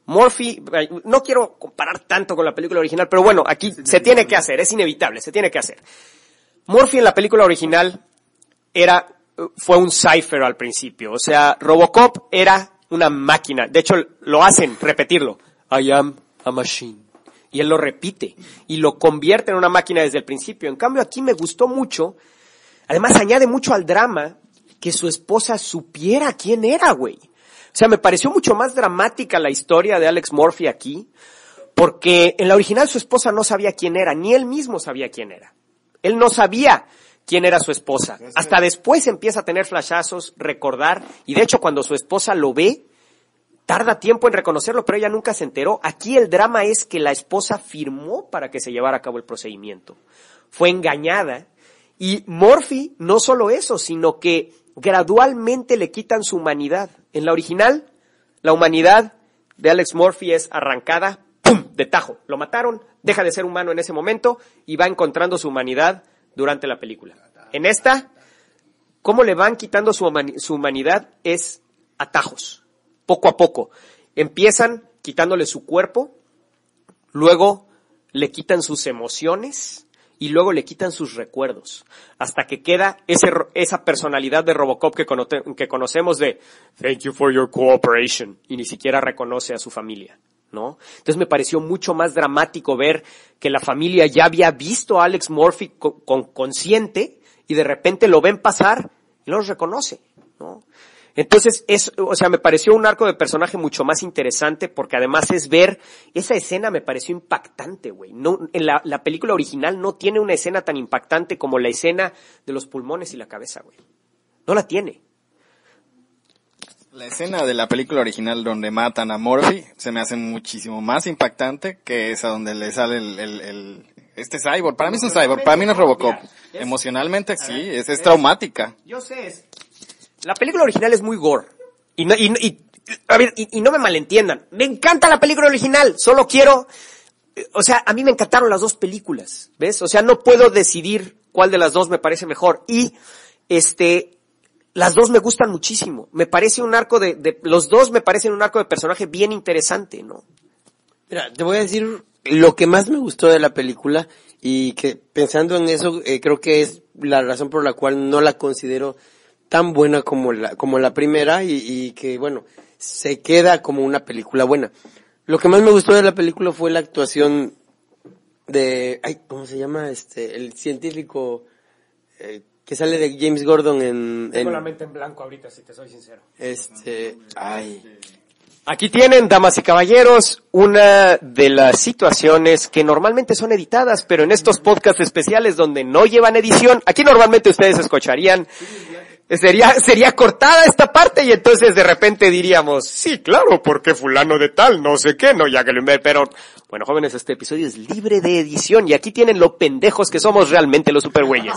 Murphy, no quiero comparar tanto con la película original, pero bueno, aquí se tiene que hacer, es inevitable, se tiene que hacer. Murphy en la película original fue un cipher al principio, o sea, Robocop era una máquina, de hecho lo hacen repetirlo, I am a machine, y él lo repite, y lo convierte en una máquina desde el principio. En cambio aquí me gustó mucho, además añade mucho al drama, que su esposa supiera quién era, güey. O sea, me pareció mucho más dramática la historia de Alex Murphy aquí, porque en la original su esposa no sabía quién era, ni él mismo sabía quién era. Él no sabía quién era su esposa. Hasta después empieza a tener flashazos, recordar, y de hecho cuando su esposa lo ve, tarda tiempo en reconocerlo, pero ella nunca se enteró. Aquí el drama es que la esposa firmó para que se llevara a cabo el procedimiento. Fue engañada, y Murphy no solo eso, sino que gradualmente le quitan su humanidad. En la original, la humanidad de Alex Murphy es arrancada, ¡pum!, de tajo. Lo mataron, deja de ser humano en ese momento y va encontrando su humanidad durante la película. En esta, cómo le van quitando su humanidad es a tajos, poco a poco. Empiezan quitándole su cuerpo, luego le quitan sus emociones, y luego le quitan sus recuerdos, hasta que queda esa personalidad de Robocop que conocemos de "Thank you for your cooperation", y ni siquiera reconoce a su familia, ¿no? Entonces me pareció mucho más dramático ver que la familia ya había visto a Alex Murphy consciente, y de repente lo ven pasar y no los reconoce, ¿no? Entonces, me pareció un arco de personaje mucho más interesante, porque además es ver, esa escena me pareció impactante, güey. No, en la película original no tiene una escena tan impactante como la escena de los pulmones y la cabeza, güey. No la tiene. La escena de la película original donde matan a Murphy se me hace muchísimo más impactante que esa donde le sale este cyborg. Para mí es un cyborg, para mí no es Robocop. Emocionalmente sí, es traumática. Yo sé, la película original es muy gore. Y no me malentiendan. Me encanta la película original. Solo quiero, a mí me encantaron las dos películas, ¿ves? O sea, no puedo decidir cuál de las dos me parece mejor. Y, las dos me gustan muchísimo. Me parece un arco los dos me parecen un arco de personaje bien interesante, ¿no? Mira, te voy a decir lo que más me gustó de la película, y que pensando en eso, creo que es la razón por la cual no la considero tan buena como la primera, y que bueno, se queda como una película buena. Lo que más me gustó de la película fue la actuación de, ¿cómo se llama? El científico, que sale de James Gordon Tengo la mente en blanco ahorita, si te soy sincero. Aquí tienen, damas y caballeros, una de las situaciones que normalmente son editadas, pero en estos podcasts especiales donde no llevan edición, aquí normalmente ustedes escucharían, sería cortada esta parte, y entonces de repente diríamos, sí, claro, porque fulano de tal, no sé qué, no, ya que lo inventé, pero bueno, jóvenes, este episodio es libre de edición, y aquí tienen lo pendejos que somos realmente los supergüeyes.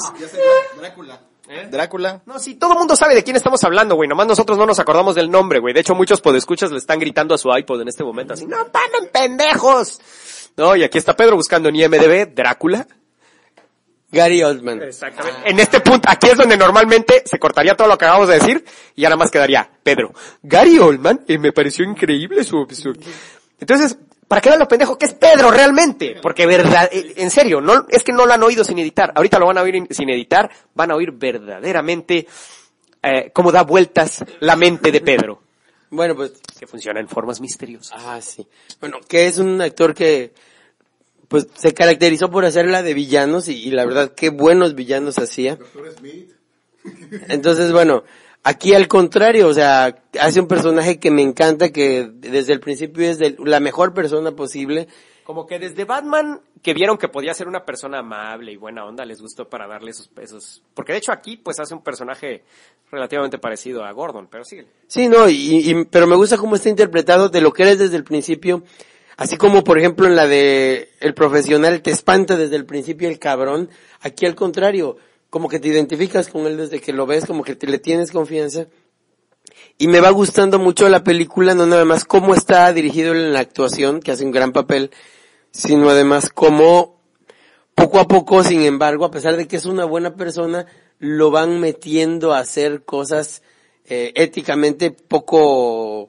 Drácula. No, sí, todo el mundo sabe de quién estamos hablando, güey, nomás nosotros no nos acordamos del nombre, güey. De hecho, muchos podescuchas le están gritando a su iPod en este momento, así, ¡no mamen, pendejos! No, y aquí está Pedro buscando en IMDb, Drácula. Gary Oldman. Exactamente. En este punto, aquí es donde normalmente se cortaría todo lo que acabamos de decir, y ya nada más quedaría Pedro. Gary Oldman, me pareció increíble su... Entonces, para que vean lo pendejo que es Pedro realmente, porque en serio, no, es que no lo han oído sin editar. Ahorita lo van a oír sin editar, van a oír verdaderamente cómo da vueltas la mente de Pedro. Bueno, pues... Que funciona en formas misteriosas. Sí. Bueno, que es un actor que pues se caracterizó por hacerla de villanos, y la verdad, qué buenos villanos hacía. Doctor Smith. Entonces, bueno, aquí al contrario, hace un personaje que me encanta, que desde el principio es la mejor persona posible. Como que desde Batman, que vieron que podía ser una persona amable y buena onda, les gustó para darle esos pesos. Porque de hecho aquí, pues hace un personaje relativamente parecido a Gordon, pero sigue. Sí, no, pero me gusta cómo está interpretado de lo que eres desde el principio. Así como, por ejemplo, en la de El Profesional te espanta desde el principio el cabrón. Aquí al contrario, como que te identificas con él desde que lo ves, como que le tienes confianza. Y me va gustando mucho la película, no nada más cómo está dirigido en la actuación, que hace un gran papel, sino además cómo poco a poco, sin embargo, a pesar de que es una buena persona, lo van metiendo a hacer cosas éticamente poco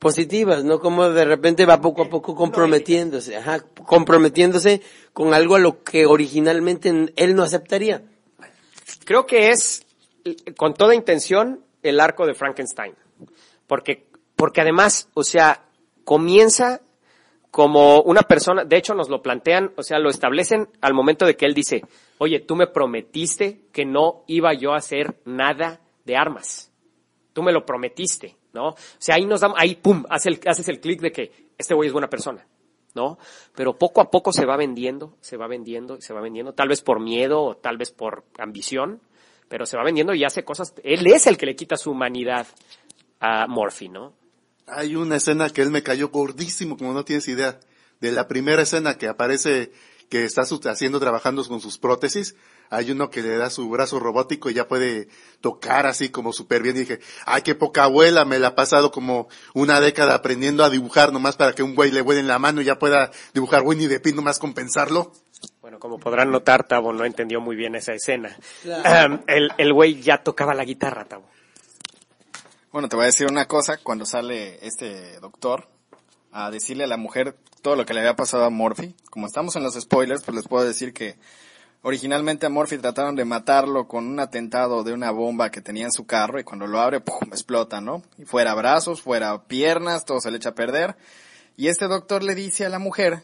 positivas, ¿no? Como de repente va poco a poco comprometiéndose, comprometiéndose con algo a lo que originalmente él no aceptaría. Creo que es, con toda intención, el arco de Frankenstein. Porque además, o sea, comienza como una persona, de hecho nos lo plantean, o sea, lo establecen al momento de que él dice, oye, tú me prometiste que no iba yo a hacer nada de armas. Tú me lo prometiste, ¿no? O sea, ahí pum, haces el clic de que este güey es buena persona, ¿no? Pero poco a poco se va vendiendo, tal vez por miedo o tal vez por ambición, pero se va vendiendo y hace cosas, él es el que le quita su humanidad a Murphy, ¿no? Hay una escena que él me cayó gordísimo, como no tienes idea. De la primera escena que aparece, que está trabajando con sus prótesis, hay uno que le da su brazo robótico y ya puede tocar así como súper bien. Y dije, ay, qué poca abuela, me la ha pasado como una década aprendiendo a dibujar nomás para que un güey le vuele en la mano y ya pueda dibujar Winnie the Pooh nomás compensarlo. Bueno, como podrán notar, Tavo no entendió muy bien esa escena. Claro. El güey ya tocaba la guitarra, Tavo. Bueno, te voy a decir una cosa, cuando sale este doctor a decirle a la mujer todo lo que le había pasado a Murphy, como estamos en los spoilers, pues les puedo decir que originalmente a Murphy trataron de matarlo con un atentado de una bomba que tenía en su carro y cuando lo abre, ¡pum!, explota, ¿no? Y fuera brazos, fuera piernas, todo se le echa a perder. Y este doctor le dice a la mujer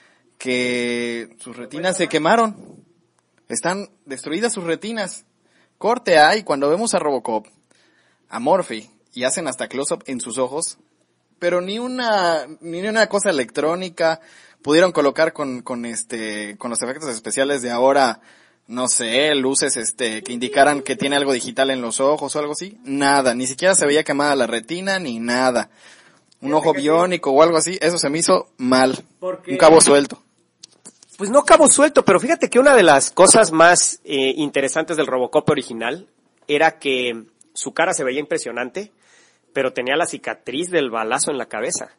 que sus retinas se quemaron, están destruidas sus retinas. Corte A, y cuando vemos a Robocop, a Murphy, y hacen hasta close-up en sus ojos, pero ni una cosa electrónica pudieron colocar con los efectos especiales de ahora, no sé, luces que indicaran que tiene algo digital en los ojos o algo así. Nada, ni siquiera se veía quemada la retina ni nada. Un ojo biónico o algo así, eso se me hizo mal. Un cabo suelto. Pues no cabo suelto, pero fíjate que una de las cosas más interesantes del Robocop original era que su cara se veía impresionante, pero tenía la cicatriz del balazo en la cabeza.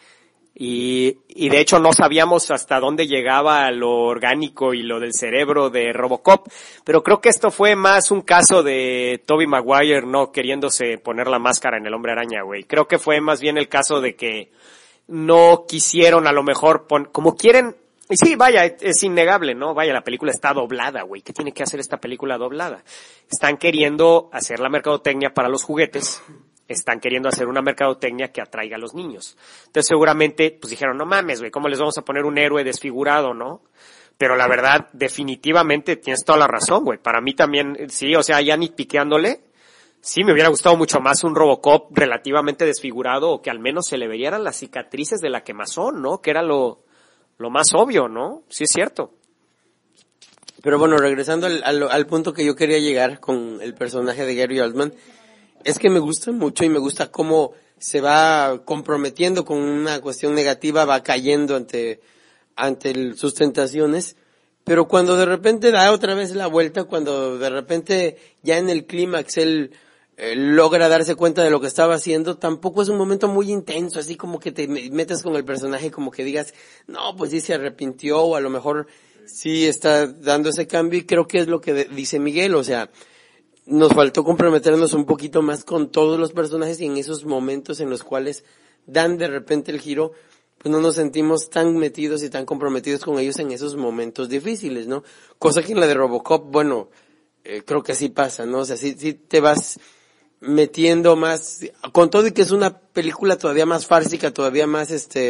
Y de hecho no sabíamos hasta dónde llegaba lo orgánico y lo del cerebro de Robocop, pero creo que esto fue más un caso de Tobey Maguire no queriéndose poner la máscara en el Hombre Araña, güey. Creo que fue más bien el caso de que no quisieron a lo mejor como quieren. Y sí, vaya, es innegable, ¿no? Vaya, la película está doblada, güey. ¿Qué tiene que hacer esta película doblada? Están queriendo hacer la mercadotecnia para los juguetes. Están queriendo hacer una mercadotecnia que atraiga a los niños. Entonces seguramente, pues dijeron, no mames, güey, ¿cómo les vamos a poner un héroe desfigurado, no? Pero la verdad, definitivamente tienes toda la razón, güey. Para mí también, sí, o sea, ya ni piqueándole, sí me hubiera gustado mucho más un Robocop relativamente desfigurado o que al menos se le veieran las cicatrices de la quemazón, ¿no? Que era lo más obvio, ¿no? Sí es cierto. Pero bueno, regresando al punto que yo quería llegar con el personaje de Gary Oldman, es que me gusta mucho y me gusta cómo se va comprometiendo con una cuestión negativa, va cayendo ante sus tentaciones, pero cuando de repente da otra vez la vuelta, cuando de repente ya en el clímax él logra darse cuenta de lo que estaba haciendo, tampoco es un momento muy intenso, así como que te metas con el personaje, como que digas, no, pues sí se arrepintió, o a lo mejor sí está dando ese cambio, y creo que es lo que dice Miguel, o sea, nos faltó comprometernos un poquito más con todos los personajes y en esos momentos en los cuales dan de repente el giro, pues no nos sentimos tan metidos y tan comprometidos con ellos en esos momentos difíciles, ¿no? Cosa que en la de Robocop, bueno, creo que así pasa, ¿no? O sea, sí te vas metiendo más, con todo y que es una película todavía más fársica, todavía más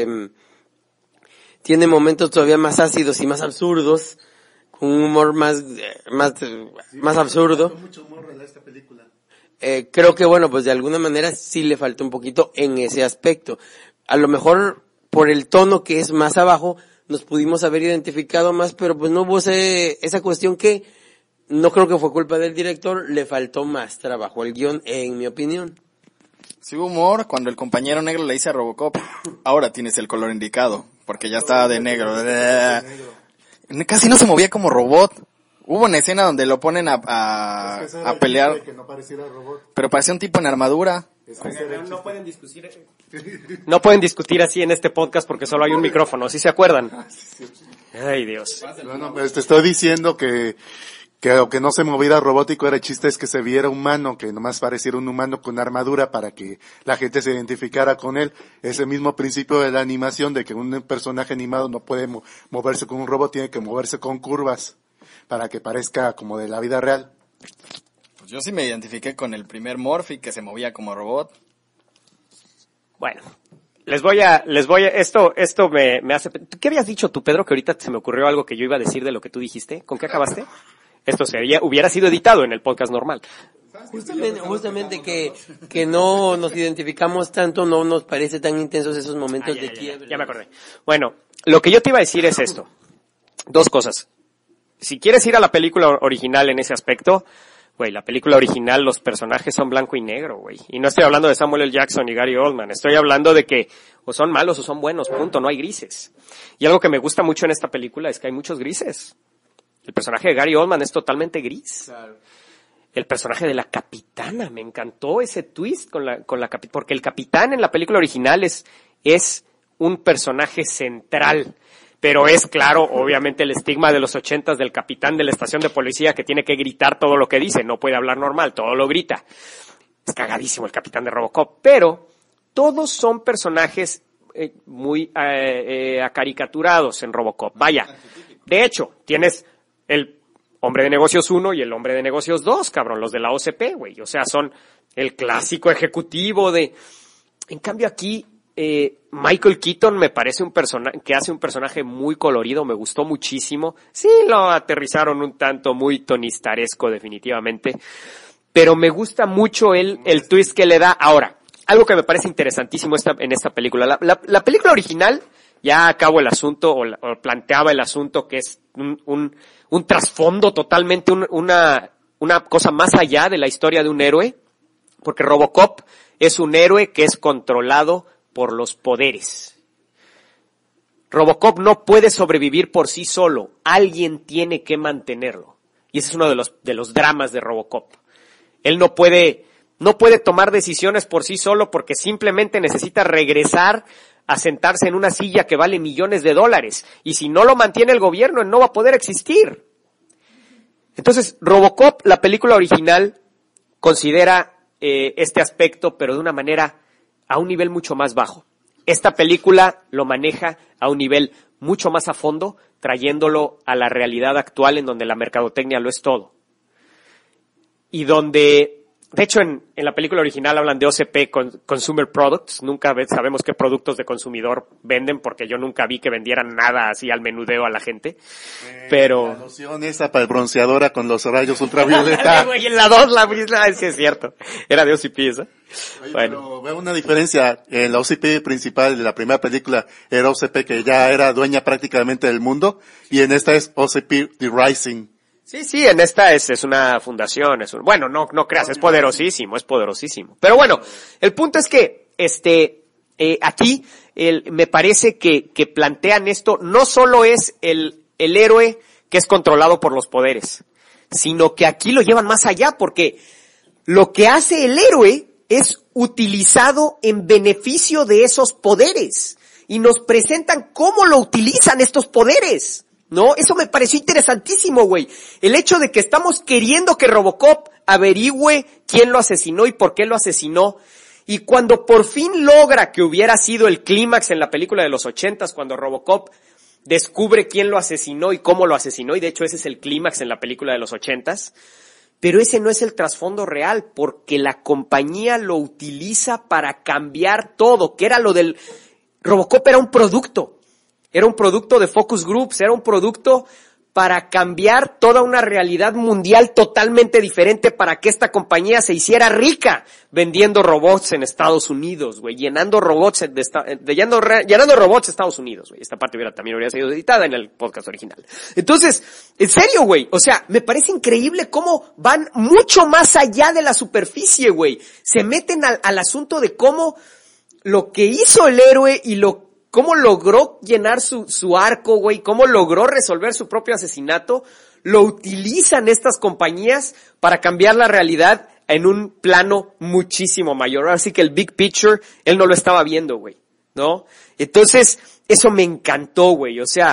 tiene momentos todavía más ácidos y más absurdos, con un humor más absurdo. Mucho humor en esta película. Creo que bueno, pues de alguna manera sí le falta un poquito en ese aspecto. A lo mejor por el tono que es más abajo nos pudimos haber identificado más, pero pues no hubo esa cuestión que no creo que fue culpa del director, le faltó más trabajo al guión, en mi opinión. Sí hubo humor cuando el compañero negro le dice a Robocop, ahora tienes el color indicado, porque ya estaba de negro. Casi no se movía como robot. Hubo una escena donde lo ponen a pelear, que no pareciera robot. pero parecía un tipo en armadura. No pueden discutir así en este podcast porque solo hay un micrófono, ¿sí se acuerdan? Ay, Dios. Bueno, pues te estoy diciendo que Que aunque no se moviera robótico, era el chiste es que se viera humano, que nomás pareciera un humano con armadura para que la gente se identificara con él. Ese mismo principio de la animación, de que un personaje animado no puede moverse con un robot, tiene que moverse con curvas para que parezca como de la vida real. Pues yo sí me identifiqué con el primer Morphy que se movía como robot. Bueno, les voy a, esto me hace, ¿qué habías dicho tú, Pedro? Que ahorita se me ocurrió algo que yo iba a decir de lo que tú dijiste. ¿Con qué acabaste? Esto hubiera sido editado en el podcast normal. Justamente que no nos identificamos tanto, no nos parece tan intensos esos momentos de quiebre. Ya me acordé. Bueno, lo que yo te iba a decir es esto. Dos cosas. Si quieres ir a la película original en ese aspecto, güey, la película original, los personajes son blanco y negro, güey. Y no estoy hablando de Samuel L. Jackson y Gary Oldman. Estoy hablando de que o son malos o son buenos, punto. No hay grises. Y algo que me gusta mucho en esta película es que hay muchos grises. El personaje de Gary Oldman es totalmente gris. Claro. El personaje de la capitana, me encantó ese twist con la capitana, porque el capitán en la película original es un personaje central. Pero es claro, obviamente, el estigma de los 80s del capitán de la estación de policía que tiene que gritar todo lo que dice, no puede hablar normal, todo lo grita. Es cagadísimo el capitán de RoboCop, pero todos son personajes muy acaricaturados en RoboCop. Vaya, de hecho, tienes el hombre de negocios 1 y el hombre de negocios 2, cabrón, los de la OCP, güey. O sea, son el clásico ejecutivo de... En cambio aquí, Michael Keaton me parece que hace un personaje muy colorido, me gustó muchísimo. Sí, lo aterrizaron un tanto muy tonistaresco definitivamente, pero me gusta mucho el twist que le da. Ahora, algo que me parece interesantísimo en esta película. La película original, ya acabo el asunto, o planteaba el asunto que es un trasfondo totalmente, una cosa más allá de la historia de un héroe, porque RoboCop es un héroe que es controlado por los poderes. RoboCop no puede sobrevivir por sí solo, alguien tiene que mantenerlo. Y ese es uno de los dramas de RoboCop. Él no puede tomar decisiones por sí solo porque simplemente necesita regresar a sentarse en una silla que vale millones de dólares. Y si no lo mantiene el gobierno, él no va a poder existir. Entonces, RoboCop, la película original, considera este aspecto, pero de una manera a un nivel mucho más bajo. Esta película lo maneja a un nivel mucho más a fondo, trayéndolo a la realidad actual en donde la mercadotecnia lo es todo. Y donde... De hecho, en la película original hablan de OCP, Consumer Products. Nunca sabemos qué productos de consumidor venden, porque yo nunca vi que vendieran nada así al menudeo a la gente. Pero... La loción esa para el bronceadora con los rayos ultravioleta. Güey, en la 2 la misma, sí es cierto. Era de OCP esa. Oye, bueno. Pero veo una diferencia. En la OCP principal de la primera película era OCP, que ya era dueña prácticamente del mundo. Y en esta es OCP The Rising. Sí, en esta es una fundación, bueno, no creas, es poderosísimo. Pero bueno, el punto es que, aquí, me parece que plantean esto, no solo es el héroe que es controlado por los poderes, sino que aquí lo llevan más allá, porque lo que hace el héroe es utilizado en beneficio de esos poderes, y nos presentan cómo lo utilizan estos poderes. ¿No? Eso me pareció interesantísimo, güey. El hecho de que estamos queriendo que RoboCop averigüe quién lo asesinó y por qué lo asesinó. Y cuando por fin logra, que hubiera sido el clímax en la película de los 80s, cuando RoboCop descubre quién lo asesinó y cómo lo asesinó, y de hecho ese es el clímax en la película de los 80s, pero ese no es el trasfondo real, porque la compañía lo utiliza para cambiar todo, que era lo del... RoboCop era un producto. Era un producto de focus groups, era un producto para cambiar toda una realidad mundial totalmente diferente para que esta compañía se hiciera rica vendiendo robots en Estados Unidos, güey, llenando robots de Estados Unidos, güey. Esta parte también hubiera sido editada en el podcast original. Entonces, en serio, güey, o sea, me parece increíble cómo van mucho más allá de la superficie, güey. Se meten al asunto de cómo lo que hizo el héroe y cómo logró llenar su arco, güey, cómo logró resolver su propio asesinato, lo utilizan estas compañías para cambiar la realidad en un plano muchísimo mayor. Así que el big picture, él no lo estaba viendo, güey, ¿no? Entonces, eso me encantó, güey. O sea,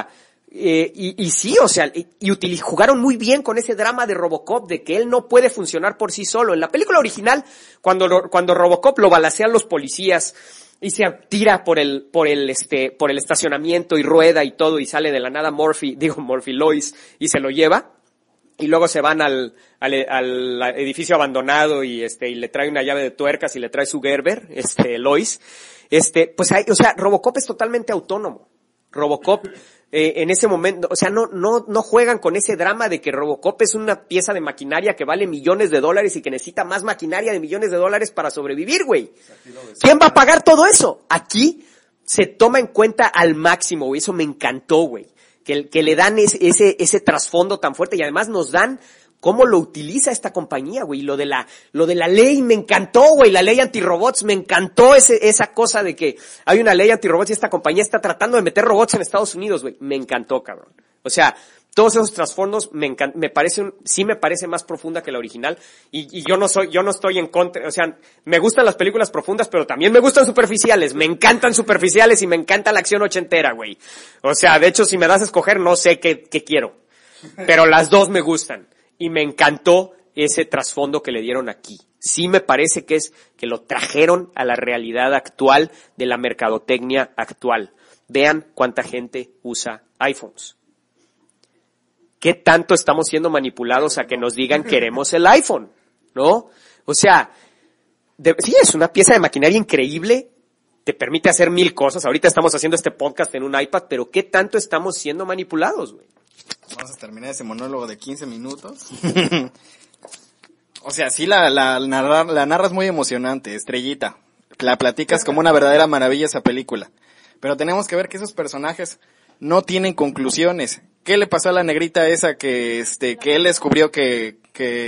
Y sí, o sea, jugaron muy bien con ese drama de Robocop, de que él no puede funcionar por sí solo. En la película original, cuando Robocop lo balacean los policías y se tira por el estacionamiento y rueda y todo y sale de la nada Lois y se lo lleva. Y luego se van al edificio abandonado y le trae una llave de tuercas y le trae su Gerber, Lois. Pues o sea, Robocop es totalmente autónomo. Robocop, en ese momento, o sea, no juegan con ese drama de que Robocop es una pieza de maquinaria que vale millones de dólares y que necesita más maquinaria de millones de dólares para sobrevivir, güey. ¿Quién va a pagar todo eso? Aquí se toma en cuenta al máximo, güey. Eso me encantó, güey. Que le dan ese trasfondo tan fuerte y además nos dan cómo lo utiliza esta compañía, güey. Lo de la ley me encantó, güey. La ley antirrobots me encantó esa cosa de que hay una ley antirrobots y esta compañía está tratando de meter robots en Estados Unidos, güey. Me encantó, cabrón. O sea, todos esos trasfondos me parece más profunda que la original y yo no estoy en contra, o sea, me gustan las películas profundas, pero también me gustan superficiales, me encantan superficiales y me encanta la acción ochentera, güey. O sea, de hecho, si me das a escoger, no sé qué quiero, pero las dos me gustan y me encantó ese trasfondo que le dieron aquí. Sí me parece que lo trajeron a la realidad actual de la mercadotecnia actual. Vean cuánta gente usa iPhones. ¿Qué tanto estamos siendo manipulados a que nos digan queremos el iPhone? ¿No? O sea, sí, es una pieza de maquinaria increíble, te permite hacer 1000 cosas. Ahorita estamos haciendo este podcast en un iPad, pero ¿qué tanto estamos siendo manipulados, güey? Vamos a terminar ese monólogo de 15 minutos. O sea, sí, la narras muy emocionante, Estrellita. La platicas como una verdadera maravilla esa película. Pero tenemos que ver que esos personajes no tienen conclusiones. ¿Qué le pasó a la negrita esa que él descubrió que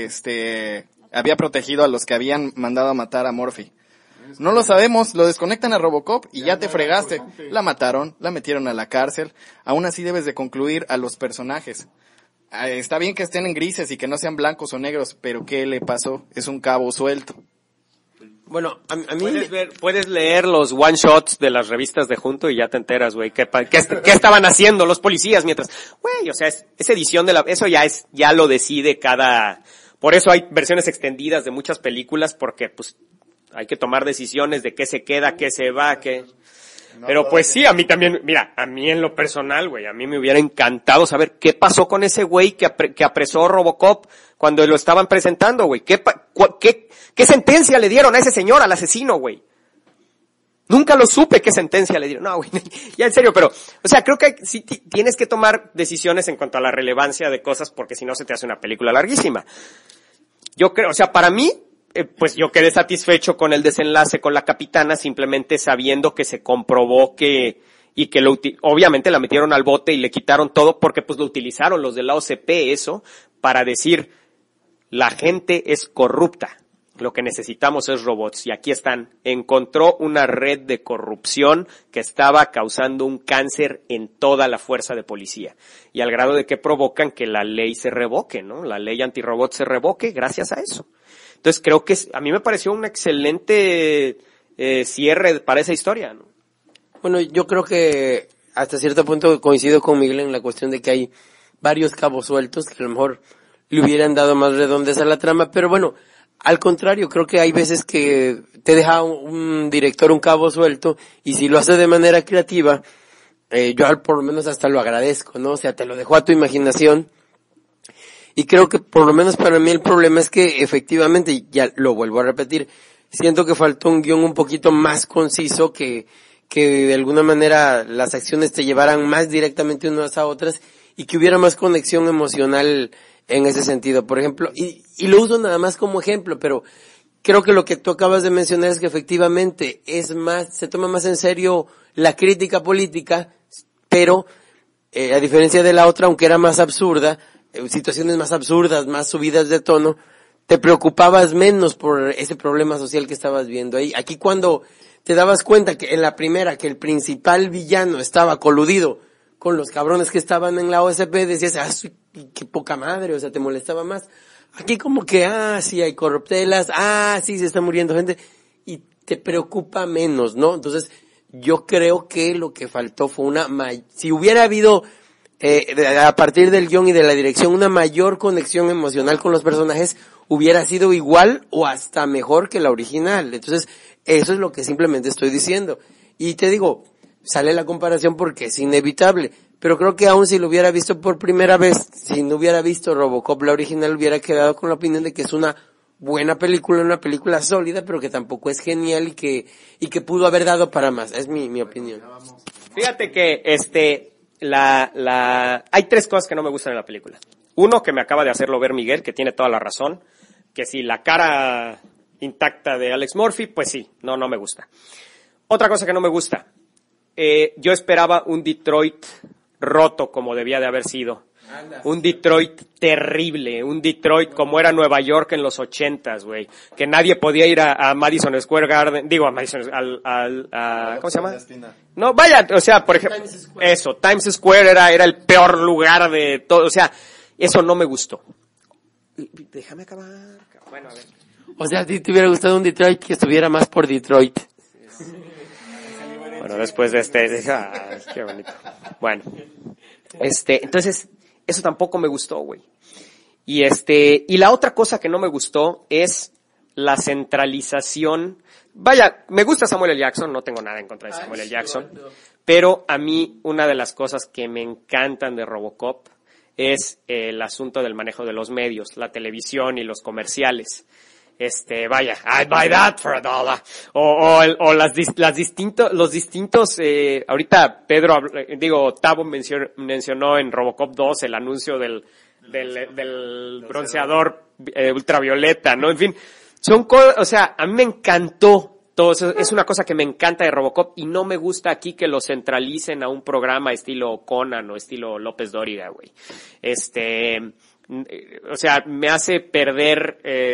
había protegido a los que habían mandado a matar a Murphy? No lo sabemos, lo desconectan a Robocop y ya te fregaste. La mataron, la metieron a la cárcel. Aún así debes de concluir a los personajes. Está bien que estén en grises y que no sean blancos o negros, pero ¿qué le pasó? Es un cabo suelto. Bueno, a mí... Puedes leer los one shots de las revistas de Junto y ya te enteras, güey, qué estaban haciendo los policías mientras, güey, o sea, es edición eso ya lo decide por eso hay versiones extendidas de muchas películas, porque pues hay que tomar decisiones de qué se queda, qué se va, qué... Pero pues sí, a mí también, mira, a mí en lo personal, güey, a mí me hubiera encantado saber qué pasó con ese güey que apresó Robocop cuando lo estaban presentando, güey. ¿Qué sentencia le dieron a ese señor, al asesino, güey? Nunca lo supe qué sentencia le dieron. No, güey, ya en serio, pero, o sea, creo que sí tienes que tomar decisiones en cuanto a la relevancia de cosas porque si no se te hace una película larguísima. Yo creo, o sea, para mí, pues yo quedé satisfecho con el desenlace con la capitana, simplemente sabiendo que se comprobó obviamente la metieron al bote y le quitaron todo porque pues lo utilizaron los de la OCP eso para decir la gente es corrupta, lo que necesitamos es robots y aquí están, encontró una red de corrupción que estaba causando un cáncer en toda la fuerza de policía y al grado de que provocan que la ley se revoque, ¿no? La ley antirrobot se revoque gracias a eso. Entonces creo que a mí me pareció un excelente cierre para esa historia, ¿no? Bueno, yo creo que hasta cierto punto coincido con Miguel en la cuestión de que hay varios cabos sueltos que a lo mejor le hubieran dado más redondez a la trama, pero bueno, al contrario, creo que hay veces que te deja un director un cabo suelto y si lo hace de manera creativa, yo por lo menos hasta lo agradezco, ¿no? O sea, te lo dejo a tu imaginación. Y creo que por lo menos para mí el problema es que efectivamente, ya lo vuelvo a repetir, siento que faltó un guión un poquito más conciso que de alguna manera las acciones te llevaran más directamente unas a otras y que hubiera más conexión emocional en ese sentido. Por ejemplo, y lo uso nada más como ejemplo, pero creo que lo que tú acabas de mencionar es que efectivamente se toma más en serio la crítica política, pero a diferencia de la otra, aunque era más absurda, situaciones más absurdas, más subidas de tono, te preocupabas menos por ese problema social que estabas viendo ahí. Aquí cuando te dabas cuenta que en la primera, que el principal villano estaba coludido con los cabrones que estaban en la OSP, decías, qué poca madre, o sea, te molestaba más. Aquí como que, sí hay corruptelas, sí se está muriendo gente, y te preocupa menos, ¿no? Entonces, yo creo que lo que faltó fue si hubiera habido a partir del guión y de la dirección, una mayor conexión emocional con los personajes hubiera sido igual o hasta mejor que la original. Entonces, eso es lo que simplemente estoy diciendo. Y te digo, sale la comparación porque es inevitable. Pero creo que aún si lo hubiera visto por primera vez, si no hubiera visto Robocop la original, hubiera quedado con la opinión de que es una buena película, una película sólida, pero que tampoco es genial y que pudo haber dado para más. Es mi opinión. Fíjate que hay tres cosas que no me gustan en la película. Uno, que me acaba de hacerlo ver Miguel, que tiene toda la razón, que si la cara intacta de Alex Murphy, pues sí, no me gusta. Otra cosa que no me gusta, yo esperaba un Detroit roto como debía de haber sido. Un Detroit terrible, un Detroit como era Nueva York en los 80s, güey. Que nadie podía ir a Madison Square Garden, digo a Madison, ¿cómo se llama? No, vaya, o sea, por ejemplo, Times Square era el peor lugar de todo, o sea, eso no me gustó. Déjame acabar. Bueno, a ver. O sea, a ti te hubiera gustado un Detroit que estuviera más por Detroit. Bueno, después de qué bonito. Bueno, entonces, eso tampoco me gustó, güey. Y la otra cosa que no me gustó es la centralización. Vaya, me gusta Samuel L. Jackson, no tengo nada en contra de Samuel L. Jackson, pero a mí una de las cosas que me encantan de Robocop es el asunto del manejo de los medios, la televisión y los comerciales. Vaya, I'd buy that for $1. Los distintos, ahorita Tavo mencionó en Robocop 2 el anuncio del bronceador ultravioleta, ¿no? En fin, o sea, a mí me encantó todo eso, es una cosa que me encanta de Robocop y no me gusta aquí que lo centralicen a un programa estilo Conan o estilo López Dóriga, güey. O sea, me hace perder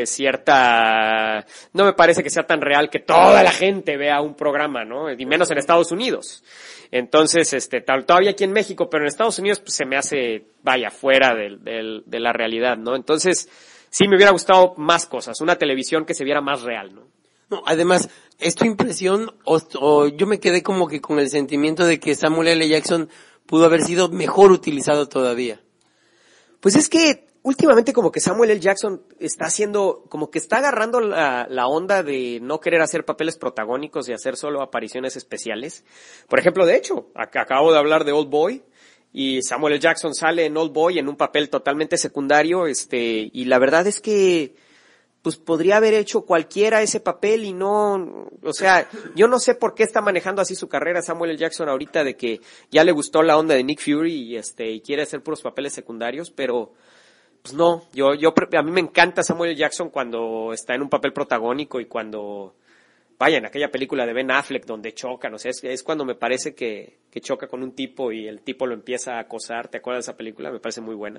no me parece que sea tan real que toda la gente vea un programa, ¿no? Y menos en Estados Unidos. Entonces, todavía aquí en México, pero en Estados Unidos pues, se me hace, vaya, fuera de la realidad, ¿no? Entonces, sí me hubiera gustado más cosas, una televisión que se viera más real, ¿no? No, además, ¿es tu impresión o yo me quedé como que con el sentimiento de que Samuel L. Jackson pudo haber sido mejor utilizado todavía? Pues es que últimamente como que Samuel L. Jackson está agarrando la onda de no querer hacer papeles protagónicos y hacer solo apariciones especiales. Por ejemplo, de hecho, acabo de hablar de Old Boy y Samuel L. Jackson sale en Old Boy en un papel totalmente secundario, y la verdad es que pues podría haber hecho cualquiera ese papel y no, o sea, yo no sé por qué está manejando así su carrera Samuel L. Jackson ahorita de que ya le gustó la onda de Nick Fury y quiere hacer puros papeles secundarios, pero pues no, a mí me encanta Samuel L. Jackson cuando está en un papel protagónico y cuando, vaya, en aquella película de Ben Affleck donde chocan, o sea, es cuando me parece que choca con un tipo y el tipo lo empieza a acosar, ¿te acuerdas de esa película? Me parece muy buena.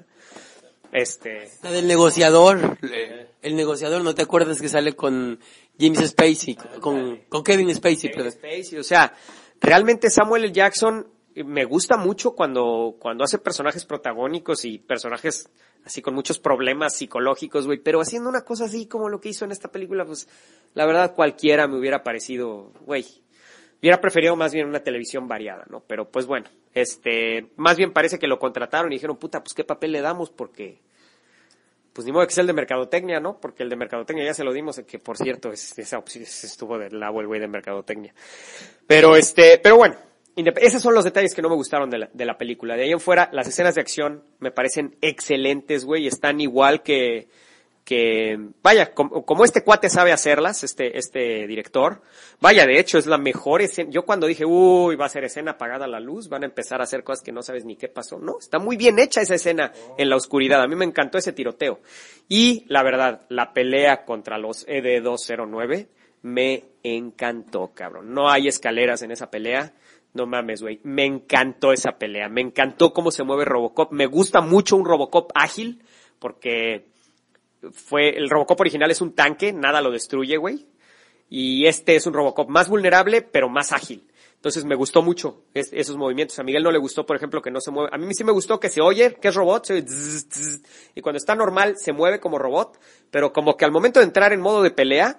La del negociador, el negociador, ¿no te acuerdas que sale con James Spacey, con Kevin Spacey? Kevin Spacey, o sea, realmente Samuel L. Jackson me gusta mucho cuando hace personajes protagónicos y personajes así con muchos problemas psicológicos, güey, pero haciendo una cosa así como lo que hizo en esta película, pues la verdad cualquiera me hubiera parecido, güey, hubiera preferido más bien una televisión variada, ¿no? Pero pues bueno, más bien parece que lo contrataron y dijeron, puta, pues qué papel le damos porque, pues ni modo que sea el de mercadotecnia, ¿no? Porque el de mercadotecnia ya se lo dimos, que por cierto, estuvo del lado el güey de mercadotecnia. Pero bueno, esos son los detalles que no me gustaron de la película. De ahí en fuera, las escenas de acción me parecen excelentes, güey, están igual que vaya, como este cuate sabe hacerlas, este director, vaya, de hecho es la mejor escena. Yo cuando dije, va a ser escena apagada la luz, van a empezar a hacer cosas que no sabes ni qué pasó. No, está muy bien hecha esa escena en la oscuridad. A mí me encantó ese tiroteo. Y la verdad, la pelea contra los ED-209 me encantó, cabrón. No hay escaleras en esa pelea. No mames, güey. Me encantó esa pelea. Me encantó cómo se mueve Robocop. Me gusta mucho un Robocop ágil, porque el Robocop original es un tanque, nada lo destruye, güey. Y este es un Robocop más vulnerable, pero más ágil. Entonces me gustó mucho esos movimientos. A Miguel no le gustó, por ejemplo, que no se mueve. A mí sí me gustó que se oye, que es robot, se oye zzz, zzz, y cuando está normal se mueve como robot, pero como que al momento de entrar en modo de pelea,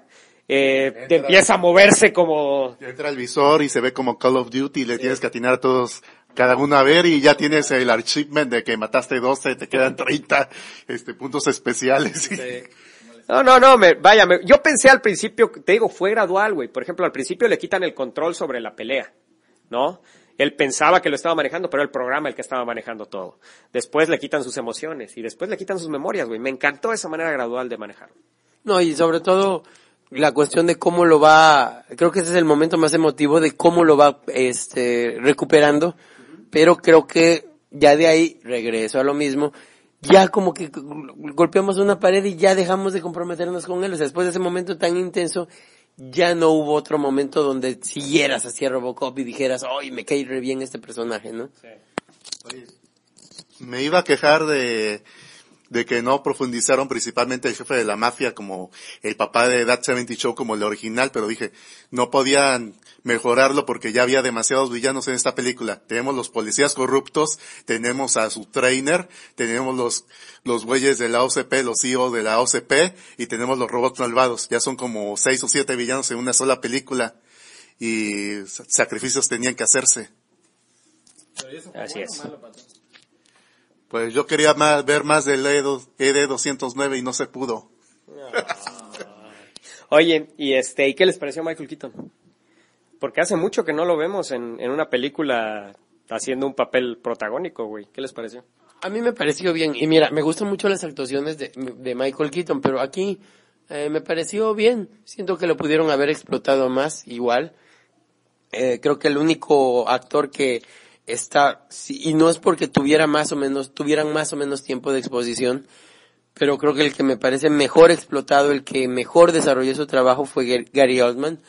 empieza a moverse como... Entra el visor y se ve como Call of Duty y le tienes que atinar a todos cada uno a ver y ya tienes el achievement de que mataste 12, te quedan 30, puntos especiales. Sí. No, yo pensé al principio, te digo, fue gradual, güey. Por ejemplo, al principio le quitan el control sobre la pelea, ¿no? Él pensaba que lo estaba manejando, pero era el programa el que estaba manejando todo. Después le quitan sus emociones y después le quitan sus memorias, güey. Me encantó esa manera gradual de manejar. No, y sobre todo la cuestión de cómo lo va, creo que ese es el momento más emotivo de cómo lo va recuperando, pero creo que ya de ahí regreso a lo mismo. Ya como que golpeamos una pared y ya dejamos de comprometernos con él. O sea, después de ese momento tan intenso, ya no hubo otro momento donde siguieras hacia Robocop y dijeras, ¡ay, me cae re bien este personaje!, ¿no? Sí. Oye, me iba a quejar de que no profundizaron principalmente el jefe de la mafia como el papá de That 70 Show como el original, pero dije, no podían mejorarlo porque ya había demasiados villanos en esta película. Tenemos los policías corruptos, tenemos a su trainer, tenemos los güeyes de la OCP, los CEO de la OCP, y tenemos los robots malvados. Ya son como 6 o 7 villanos en una sola película y sacrificios tenían que hacerse. Así es. Pues yo quería ver más del ED-209 y no se pudo. Oye, ¿y qué les pareció Michael Keaton? Porque hace mucho que no lo vemos en una película haciendo un papel protagónico, güey. ¿Qué les pareció? A mí me pareció bien. Y mira, me gustan mucho las actuaciones de Michael Keaton, pero aquí me pareció bien. Siento que lo pudieron haber explotado más, igual. Creo que el único actor que y no es porque tuvieran más o menos tiempo de exposición, pero creo que el que me parece mejor explotado, el que mejor desarrolló su trabajo fue Gary Oldman,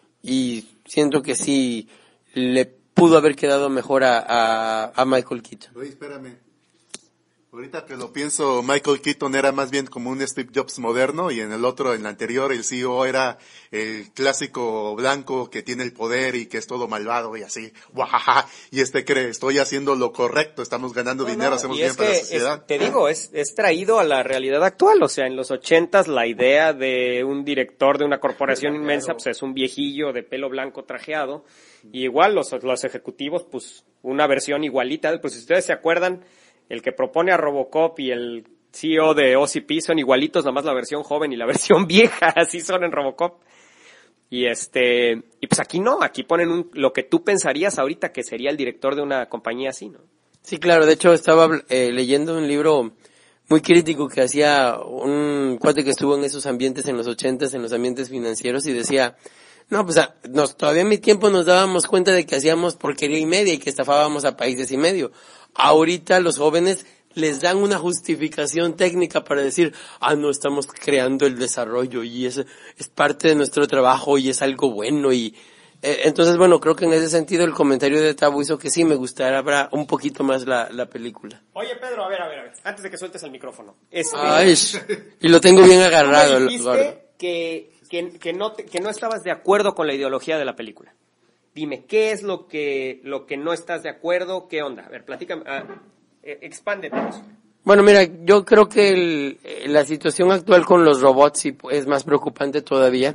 y siento que sí le pudo haber quedado mejor a Michael Keaton. Oye, espérame. Ahorita que lo pienso, Michael Keaton era más bien como un Steve Jobs moderno, y en el anterior, el CEO era el clásico blanco que tiene el poder y que es todo malvado y así, ¡guajaja! Y cree, estoy haciendo lo correcto, estamos ganando dinero, hacemos bien para la sociedad. Te digo, es traído a la realidad actual. O sea, en los 80s la idea de un director de una corporación inmensa, pues es un viejillo de pelo blanco trajeado. Y igual los ejecutivos, pues una versión igualita. Pues si ustedes se acuerdan, el que propone a Robocop y el CEO de OCP son igualitos, nada más la versión joven y la versión vieja, así son en Robocop. Y pues aquí no, aquí ponen lo que tú pensarías ahorita que sería el director de una compañía así, ¿no? Sí, claro, de hecho estaba leyendo un libro muy crítico que hacía un cuate que estuvo en esos ambientes en los 80s, en los ambientes financieros, y decía, no, pues todavía en mi tiempo nos dábamos cuenta de que hacíamos porquería y media y que estafábamos a países y medio. Ahorita los jóvenes les dan una justificación técnica para decir, no, estamos creando el desarrollo y es parte de nuestro trabajo y es algo bueno. Y entonces, bueno, creo que en ese sentido el comentario de Tabo hizo que sí me gustara un poquito más la película. Oye, Pedro, a ver, antes de que sueltes el micrófono. Ay, y lo tengo bien agarrado. ¿Tú me dijiste que no estabas de acuerdo con la ideología de la película? Dime, ¿qué es lo que no estás de acuerdo? ¿Qué onda? A ver, platícame, expándete eso. Bueno, mira, yo creo que la situación actual con los robots sí es más preocupante todavía.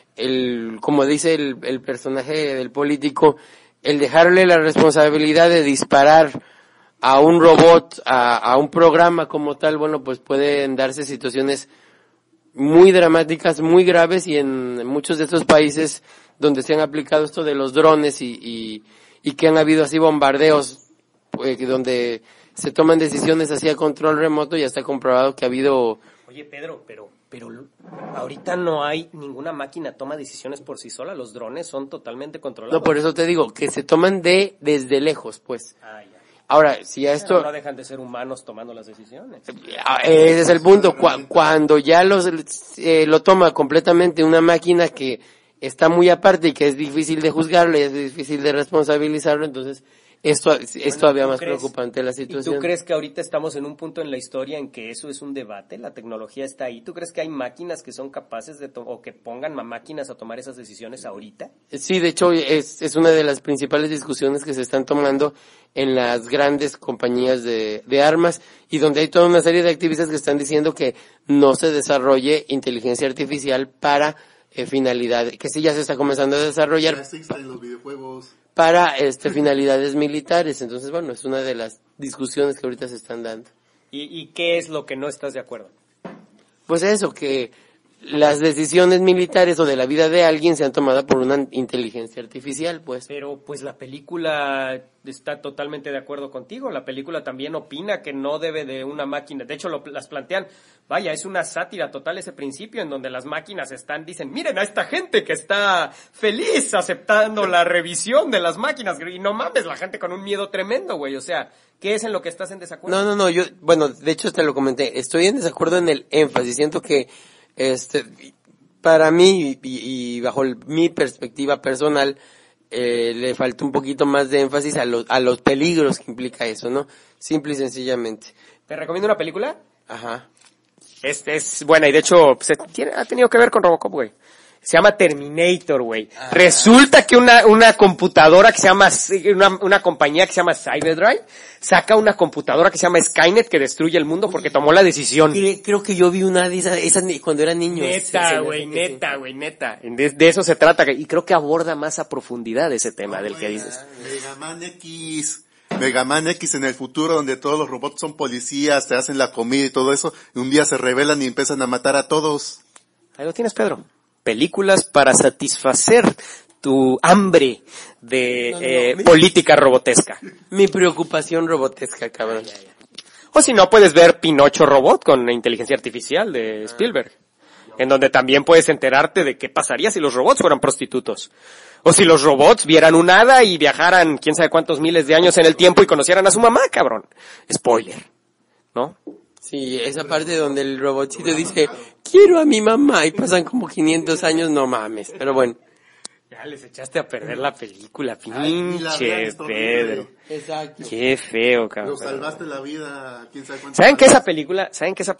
Como dice el personaje del político, el dejarle la responsabilidad de disparar a un robot, a un programa como tal, bueno, pues pueden darse situaciones muy dramáticas, muy graves, y en muchos de estos países donde se han aplicado esto de los drones y que han habido así bombardeos, donde se toman decisiones así a control remoto, ya está comprobado que ha habido... Oye, Pedro, pero ahorita no hay ninguna máquina toma decisiones por sí sola, los drones son totalmente controlados. No, por eso te digo, que se toman desde lejos, pues. Ya. Ahora, si a esto... Pero no dejan de ser humanos tomando las decisiones. Ese es el punto, cuando ya lo toma completamente una máquina que está muy aparte y que es difícil de juzgarlo y es difícil de responsabilizarlo, entonces es todavía más preocupante la situación. ¿Y tú crees que ahorita estamos en un punto en la historia en que eso es un debate? ¿La tecnología está ahí? ¿Tú crees que hay máquinas que son capaces o que pongan máquinas a tomar esas decisiones ahorita? Sí, de hecho es una de las principales discusiones que se están tomando en las grandes compañías de armas, y donde hay toda una serie de activistas que están diciendo que no se desarrolle inteligencia artificial para finalidad, que sí ya se está comenzando a desarrollar. Ya existen los videojuegos. para finalidades militares. Entonces, bueno, es una de las discusiones que ahorita se están dando. ¿Y qué es lo que no estás de acuerdo? Pues eso, que las decisiones militares o de la vida de alguien sean tomadas por una inteligencia artificial, pues. Pero pues la película está totalmente de acuerdo contigo. La película también opina que no debe de una máquina. De hecho, las plantean, vaya, es una sátira total ese principio en donde las máquinas dicen, miren a esta gente que está feliz aceptando la revisión de las máquinas. Y no mames, la gente con un miedo tremendo, güey. O sea, ¿qué es en lo que estás en desacuerdo? No, bueno, de hecho te lo comenté. Estoy en desacuerdo en el énfasis. Siento que para mí y bajo mi perspectiva personal, le falta un poquito más de énfasis a los peligros que implica eso, ¿no? Simple y sencillamente. ¿Te recomiendo una película? Ajá. Es buena y de hecho ha tenido que ver con Robocop, güey. Se llama Terminator, güey. Resulta que una computadora que se llama, una compañía que se llama Cyberdrive, saca una computadora que se llama Skynet que destruye el mundo porque tomó la decisión. Creo que yo vi una de esas cuando era niño. Neta, güey. De eso se trata. Y creo que aborda más a profundidad ese tema del que dices. Megaman X en el futuro, donde todos los robots son policías, te hacen la comida y todo eso, y un día se rebelan y empiezan a matar a todos. Ahí lo tienes, Pedro. Películas para satisfacer tu hambre de política robotesca. Mi preocupación robotesca, cabrón. O si no, puedes ver Pinocho Robot con inteligencia artificial de Spielberg, en donde también puedes enterarte de qué pasaría si los robots fueran prostitutos. O si los robots vieran un hada y viajaran quién sabe cuántos miles de años en el tiempo y conocieran a su mamá, cabrón. Spoiler, ¿no? Sí, esa parte donde el robotcito dice, quiero a mi mamá, y pasan como 500 años, no mames, pero bueno. Ya les echaste a perder la película, pinche Pedro. Exacto. Qué feo, cabrón. Nos salvaste la vida, quién sabe cuánto. ¿Saben que esa película,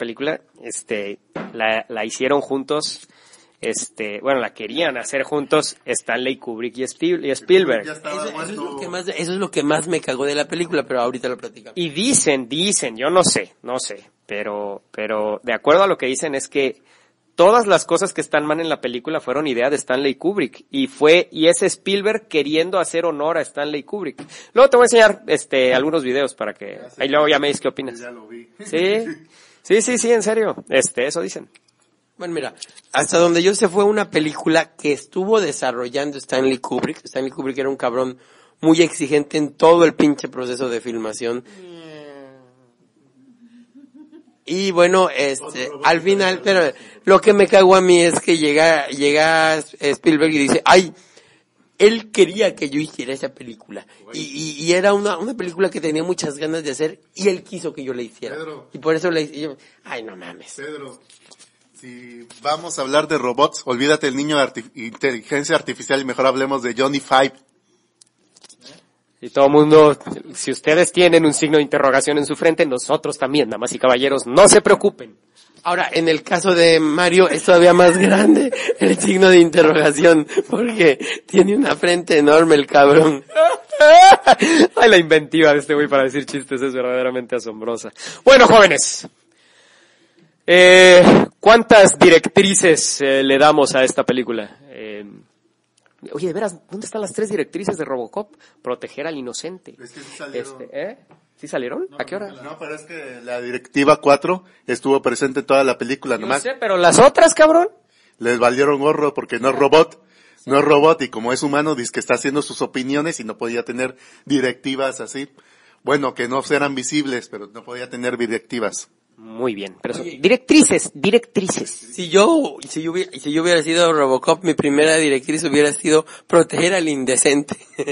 la hicieron juntos, la querían hacer juntos Stanley Kubrick y Spielberg? Ya estaba muerto. Eso es lo que más me cagó de la película, pero ahorita lo platicamos. Y dicen, yo no sé, pero de acuerdo a lo que dicen es que todas las cosas que están mal en la película fueron idea de Stanley Kubrick y es Spielberg queriendo hacer honor a Stanley Kubrick. Luego te voy a enseñar algunos videos para que ahí luego ya me dices qué opinas. Ya lo vi. Sí, en serio. Eso dicen. Bueno, mira, hasta donde yo sé fue una película que estuvo desarrollando Stanley Kubrick. Stanley Kubrick era un cabrón muy exigente en todo el pinche proceso de filmación. Y bueno, al final, pero lo que me cagó a mí es que llega Spielberg y dice, ay, él quería que yo hiciera esa película. Y era una película que tenía muchas ganas de hacer y él quiso que yo la hiciera. Pedro. Y por eso le hice, ay, no mames. Pedro, si vamos a hablar de robots, olvídate el niño de inteligencia artificial y mejor hablemos de Johnny Five. Y todo el mundo, si ustedes tienen un signo de interrogación en su frente, nosotros también, damas y caballeros, no se preocupen. Ahora, en el caso de Mario es todavía más grande el signo de interrogación, porque tiene una frente enorme el cabrón. Ay, la inventiva de este güey para decir chistes es verdaderamente asombrosa. Bueno, jóvenes, ¿cuántas directrices le damos a esta película? Oye, de veras, ¿dónde están las 3 directrices de Robocop? Proteger al inocente. Es que sí salieron. ¿Sí salieron? ¿A qué hora? No, pero es que la directiva 4 estuvo presente en toda la película, No nomás sé, pero las otras, cabrón. les valieron gorro porque no es robot. No es robot y como es humano dice que está haciendo sus opiniones y no podía tener directivas así. Bueno, que no eran visibles, pero no podía tener directivas. Muy bien, pero son directrices. Si yo hubiera sido Robocop, mi primera directriz hubiera sido proteger al indecente.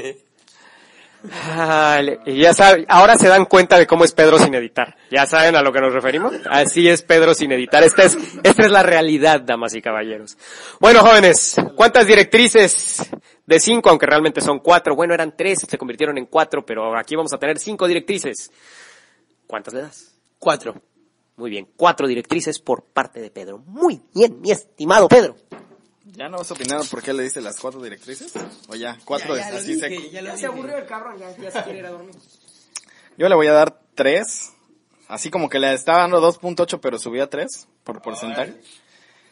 Y ya saben, ahora se dan cuenta de cómo es Pedro sin editar. ¿Ya saben a lo que nos referimos? Así es Pedro sin editar. Esta es la realidad, damas y caballeros. Bueno, jóvenes, ¿cuántas directrices? De 5, aunque realmente son 4. Bueno, eran 3, se convirtieron en 4, pero aquí vamos a tener 5 directrices. ¿Cuántas le das? 4. Muy bien, 4 directrices por parte de Pedro. Muy bien, mi estimado Pedro. ¿Ya no vas a opinar por qué le dice las 4 directrices? ¿O ya? 4 así seco. Ya se aburrió el cabrón, ya se quiere ir a dormir. Yo le voy a dar 3. Así como que le estaba dando 2.8, pero subí a 3 por porcentaje.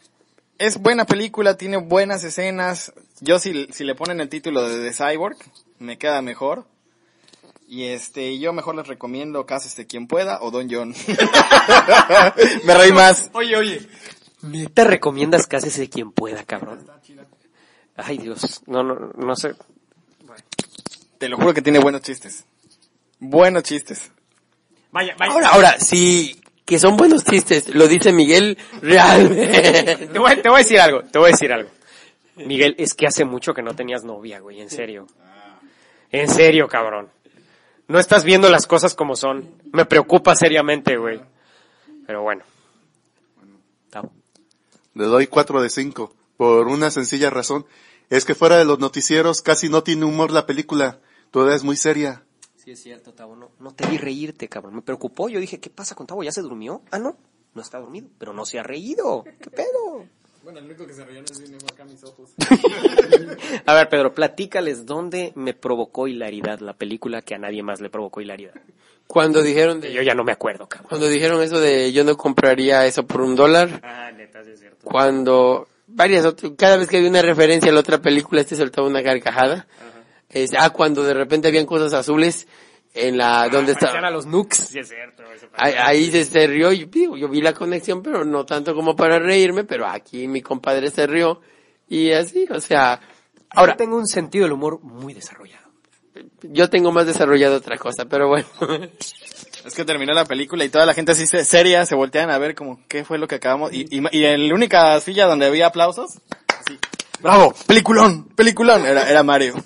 Es buena película, tiene buenas escenas. Yo si le ponen el título de The Cyborg, me queda mejor. Y yo mejor les recomiendo Cásese quien pueda o Don John. Me reí más. Oye. ¿Neta recomiendas Cásese quien pueda, cabrón? Ay, Dios. No sé. Te lo juro que tiene buenos chistes. Buenos chistes. Vaya. Ahora, sí, que son buenos chistes, lo dice Miguel realmente. Te voy a decir algo. Miguel, es que hace mucho que no tenías novia, güey, en serio. En serio, cabrón. No estás viendo las cosas como son. Me preocupa seriamente, güey. Pero bueno. Tavo. Le doy 4 de 5, por una sencilla razón. Es que fuera de los noticieros casi no tiene humor la película. Toda es muy seria. Sí, es cierto, Tavo. No te vi reírte, cabrón. Me preocupó. Yo dije, ¿qué pasa con Tavo? ¿Ya se durmió? Ah, no está dormido. Pero no se ha reído. ¿Qué pedo? Bueno, el único que se rió en el cine fue acá mis ojos. A ver, Pedro, platícales dónde me provocó hilaridad la película que a nadie más le provocó hilaridad. Cuando dijeron Yo ya no me acuerdo, cabrón. Cuando dijeron eso de yo no compraría eso por $1. Ah, neta, sí es cierto. Cuando cada vez que había una referencia a la otra película, soltaba una carcajada. Cuando de repente habían cosas azules en donde estaba. A los nukes. Sí es cierto. Ahí se rió y yo vi la conexión, pero no tanto como para reírme, pero aquí mi compadre se rió y así, o sea, ahora yo tengo un sentido del humor muy desarrollado. Yo tengo más desarrollado otra cosa, pero bueno. Es que terminó la película y toda la gente así seria, se voltean a ver como qué fue lo que acabamos y en la única silla donde había aplausos, así, bravo, peliculón, era Mario.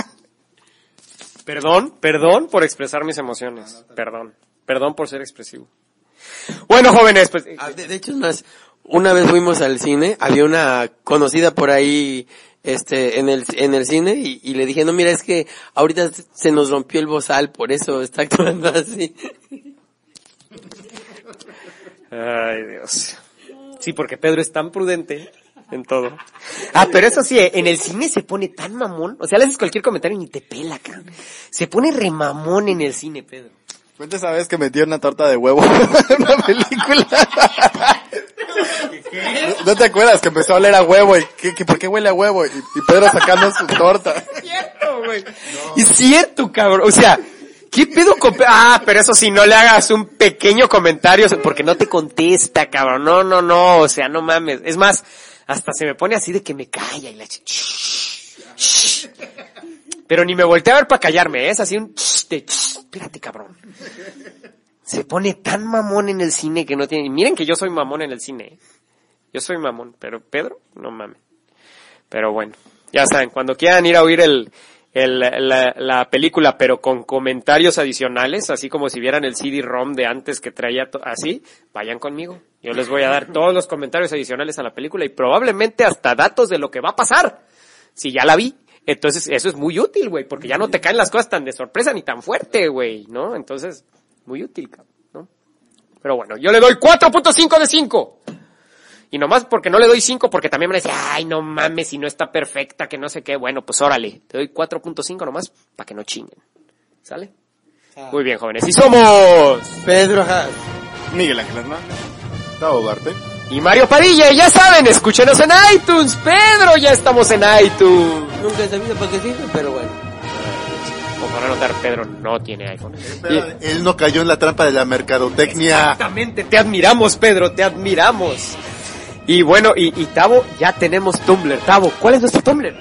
Perdón por expresar mis emociones. Perdón por ser expresivo. Bueno, jóvenes, pues. De hecho, una vez fuimos al cine, había una conocida por ahí, en el cine, y le dije, no, mira, es que ahorita se nos rompió el bozal, por eso está actuando así. Ay, Dios. Sí, porque Pedro es tan prudente en todo. Pero eso sí, en el cine se pone tan mamón. O sea, le haces cualquier comentario y ni te pela, cabrón. Se pone remamón en el cine, Pedro. Cuenta esa vez que metió una torta de huevo en una película. ¿No te acuerdas que empezó a oler a huevo y por qué huele a huevo? Y Pedro sacando su torta. Es cierto, güey. No. Es cierto, cabrón. O sea, ¿qué pedo con pero eso sí, no le hagas un pequeño comentario porque no te contesta, cabrón. No, o sea, no mames. Es más, hasta se me pone así de que me calla y la pero ni me volteé a ver para callarme, es así un espérate, cabrón. Se pone tan mamón en el cine que no tiene. Miren que yo soy mamón en el cine. Yo soy mamón, pero Pedro, no mames. Pero bueno, ya saben, cuando quieran ir a oír la película, pero con comentarios adicionales, así como si vieran el CD-ROM de antes que traía así, vayan conmigo. Yo les voy a dar todos los comentarios adicionales a la película y probablemente hasta datos de lo que va a pasar, si ya la vi. Entonces, eso es muy útil, güey, porque ya no te caen las cosas tan de sorpresa ni tan fuerte, güey, ¿no? Entonces, muy útil, ¿no? Pero bueno, yo le doy 4.5 de 5. Y nomás porque no le doy 5, porque también me dice, ay, no mames, si no está perfecta, que no sé qué. Bueno, pues órale, te doy 4.5 nomás para que no chinguen. ¿Sale? Muy bien, jóvenes. Y somos Pedro Haas, Miguel Ángel Hernández, Tavo Barte y Mario Padilla. Y ya saben, escúchenos en iTunes. Pedro, ya estamos en iTunes. Nunca he sabido para qué sirve, pero bueno. Como para notar, Pedro no tiene iPhone. Él no cayó en la trampa de la mercadotecnia. Exactamente, te admiramos, Pedro, te admiramos. Y bueno, y Tavo, ya tenemos Tumblr. Tavo, ¿cuál es nuestro Tumblr?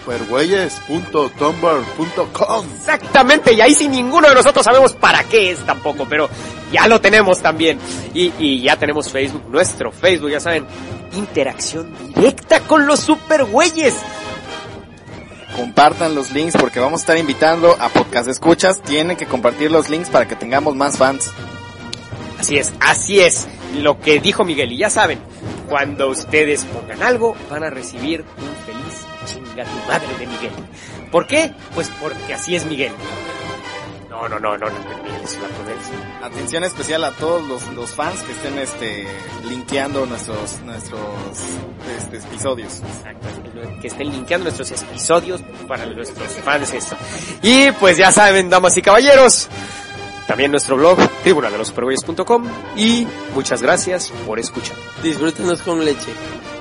Supergüeyes.tumblr.com. Exactamente, y ahí sí ninguno de nosotros sabemos para qué es tampoco, pero ya lo tenemos también. Y ya tenemos Facebook, nuestro Facebook, ya saben, interacción directa con los supergüeyes. Compartan los links porque vamos a estar invitando a podcast escuchas. Tienen que compartir los links para que tengamos más fans. Así es. Lo que dijo Miguel, y ya saben, cuando ustedes pongan algo, van a recibir un feliz chinga tu madre de Miguel. ¿Por qué? Pues porque así es Miguel. No, Miguel es la prudencia. Atención especial a todos los fans que estén linkeando nuestros episodios. Exacto, que estén linkeando nuestros episodios para nuestros fans. Y pues ya saben, damas y caballeros, también nuestro blog, tribunaldelosupergüeyes.com, y muchas gracias por escuchar. Disfrútenos con leche.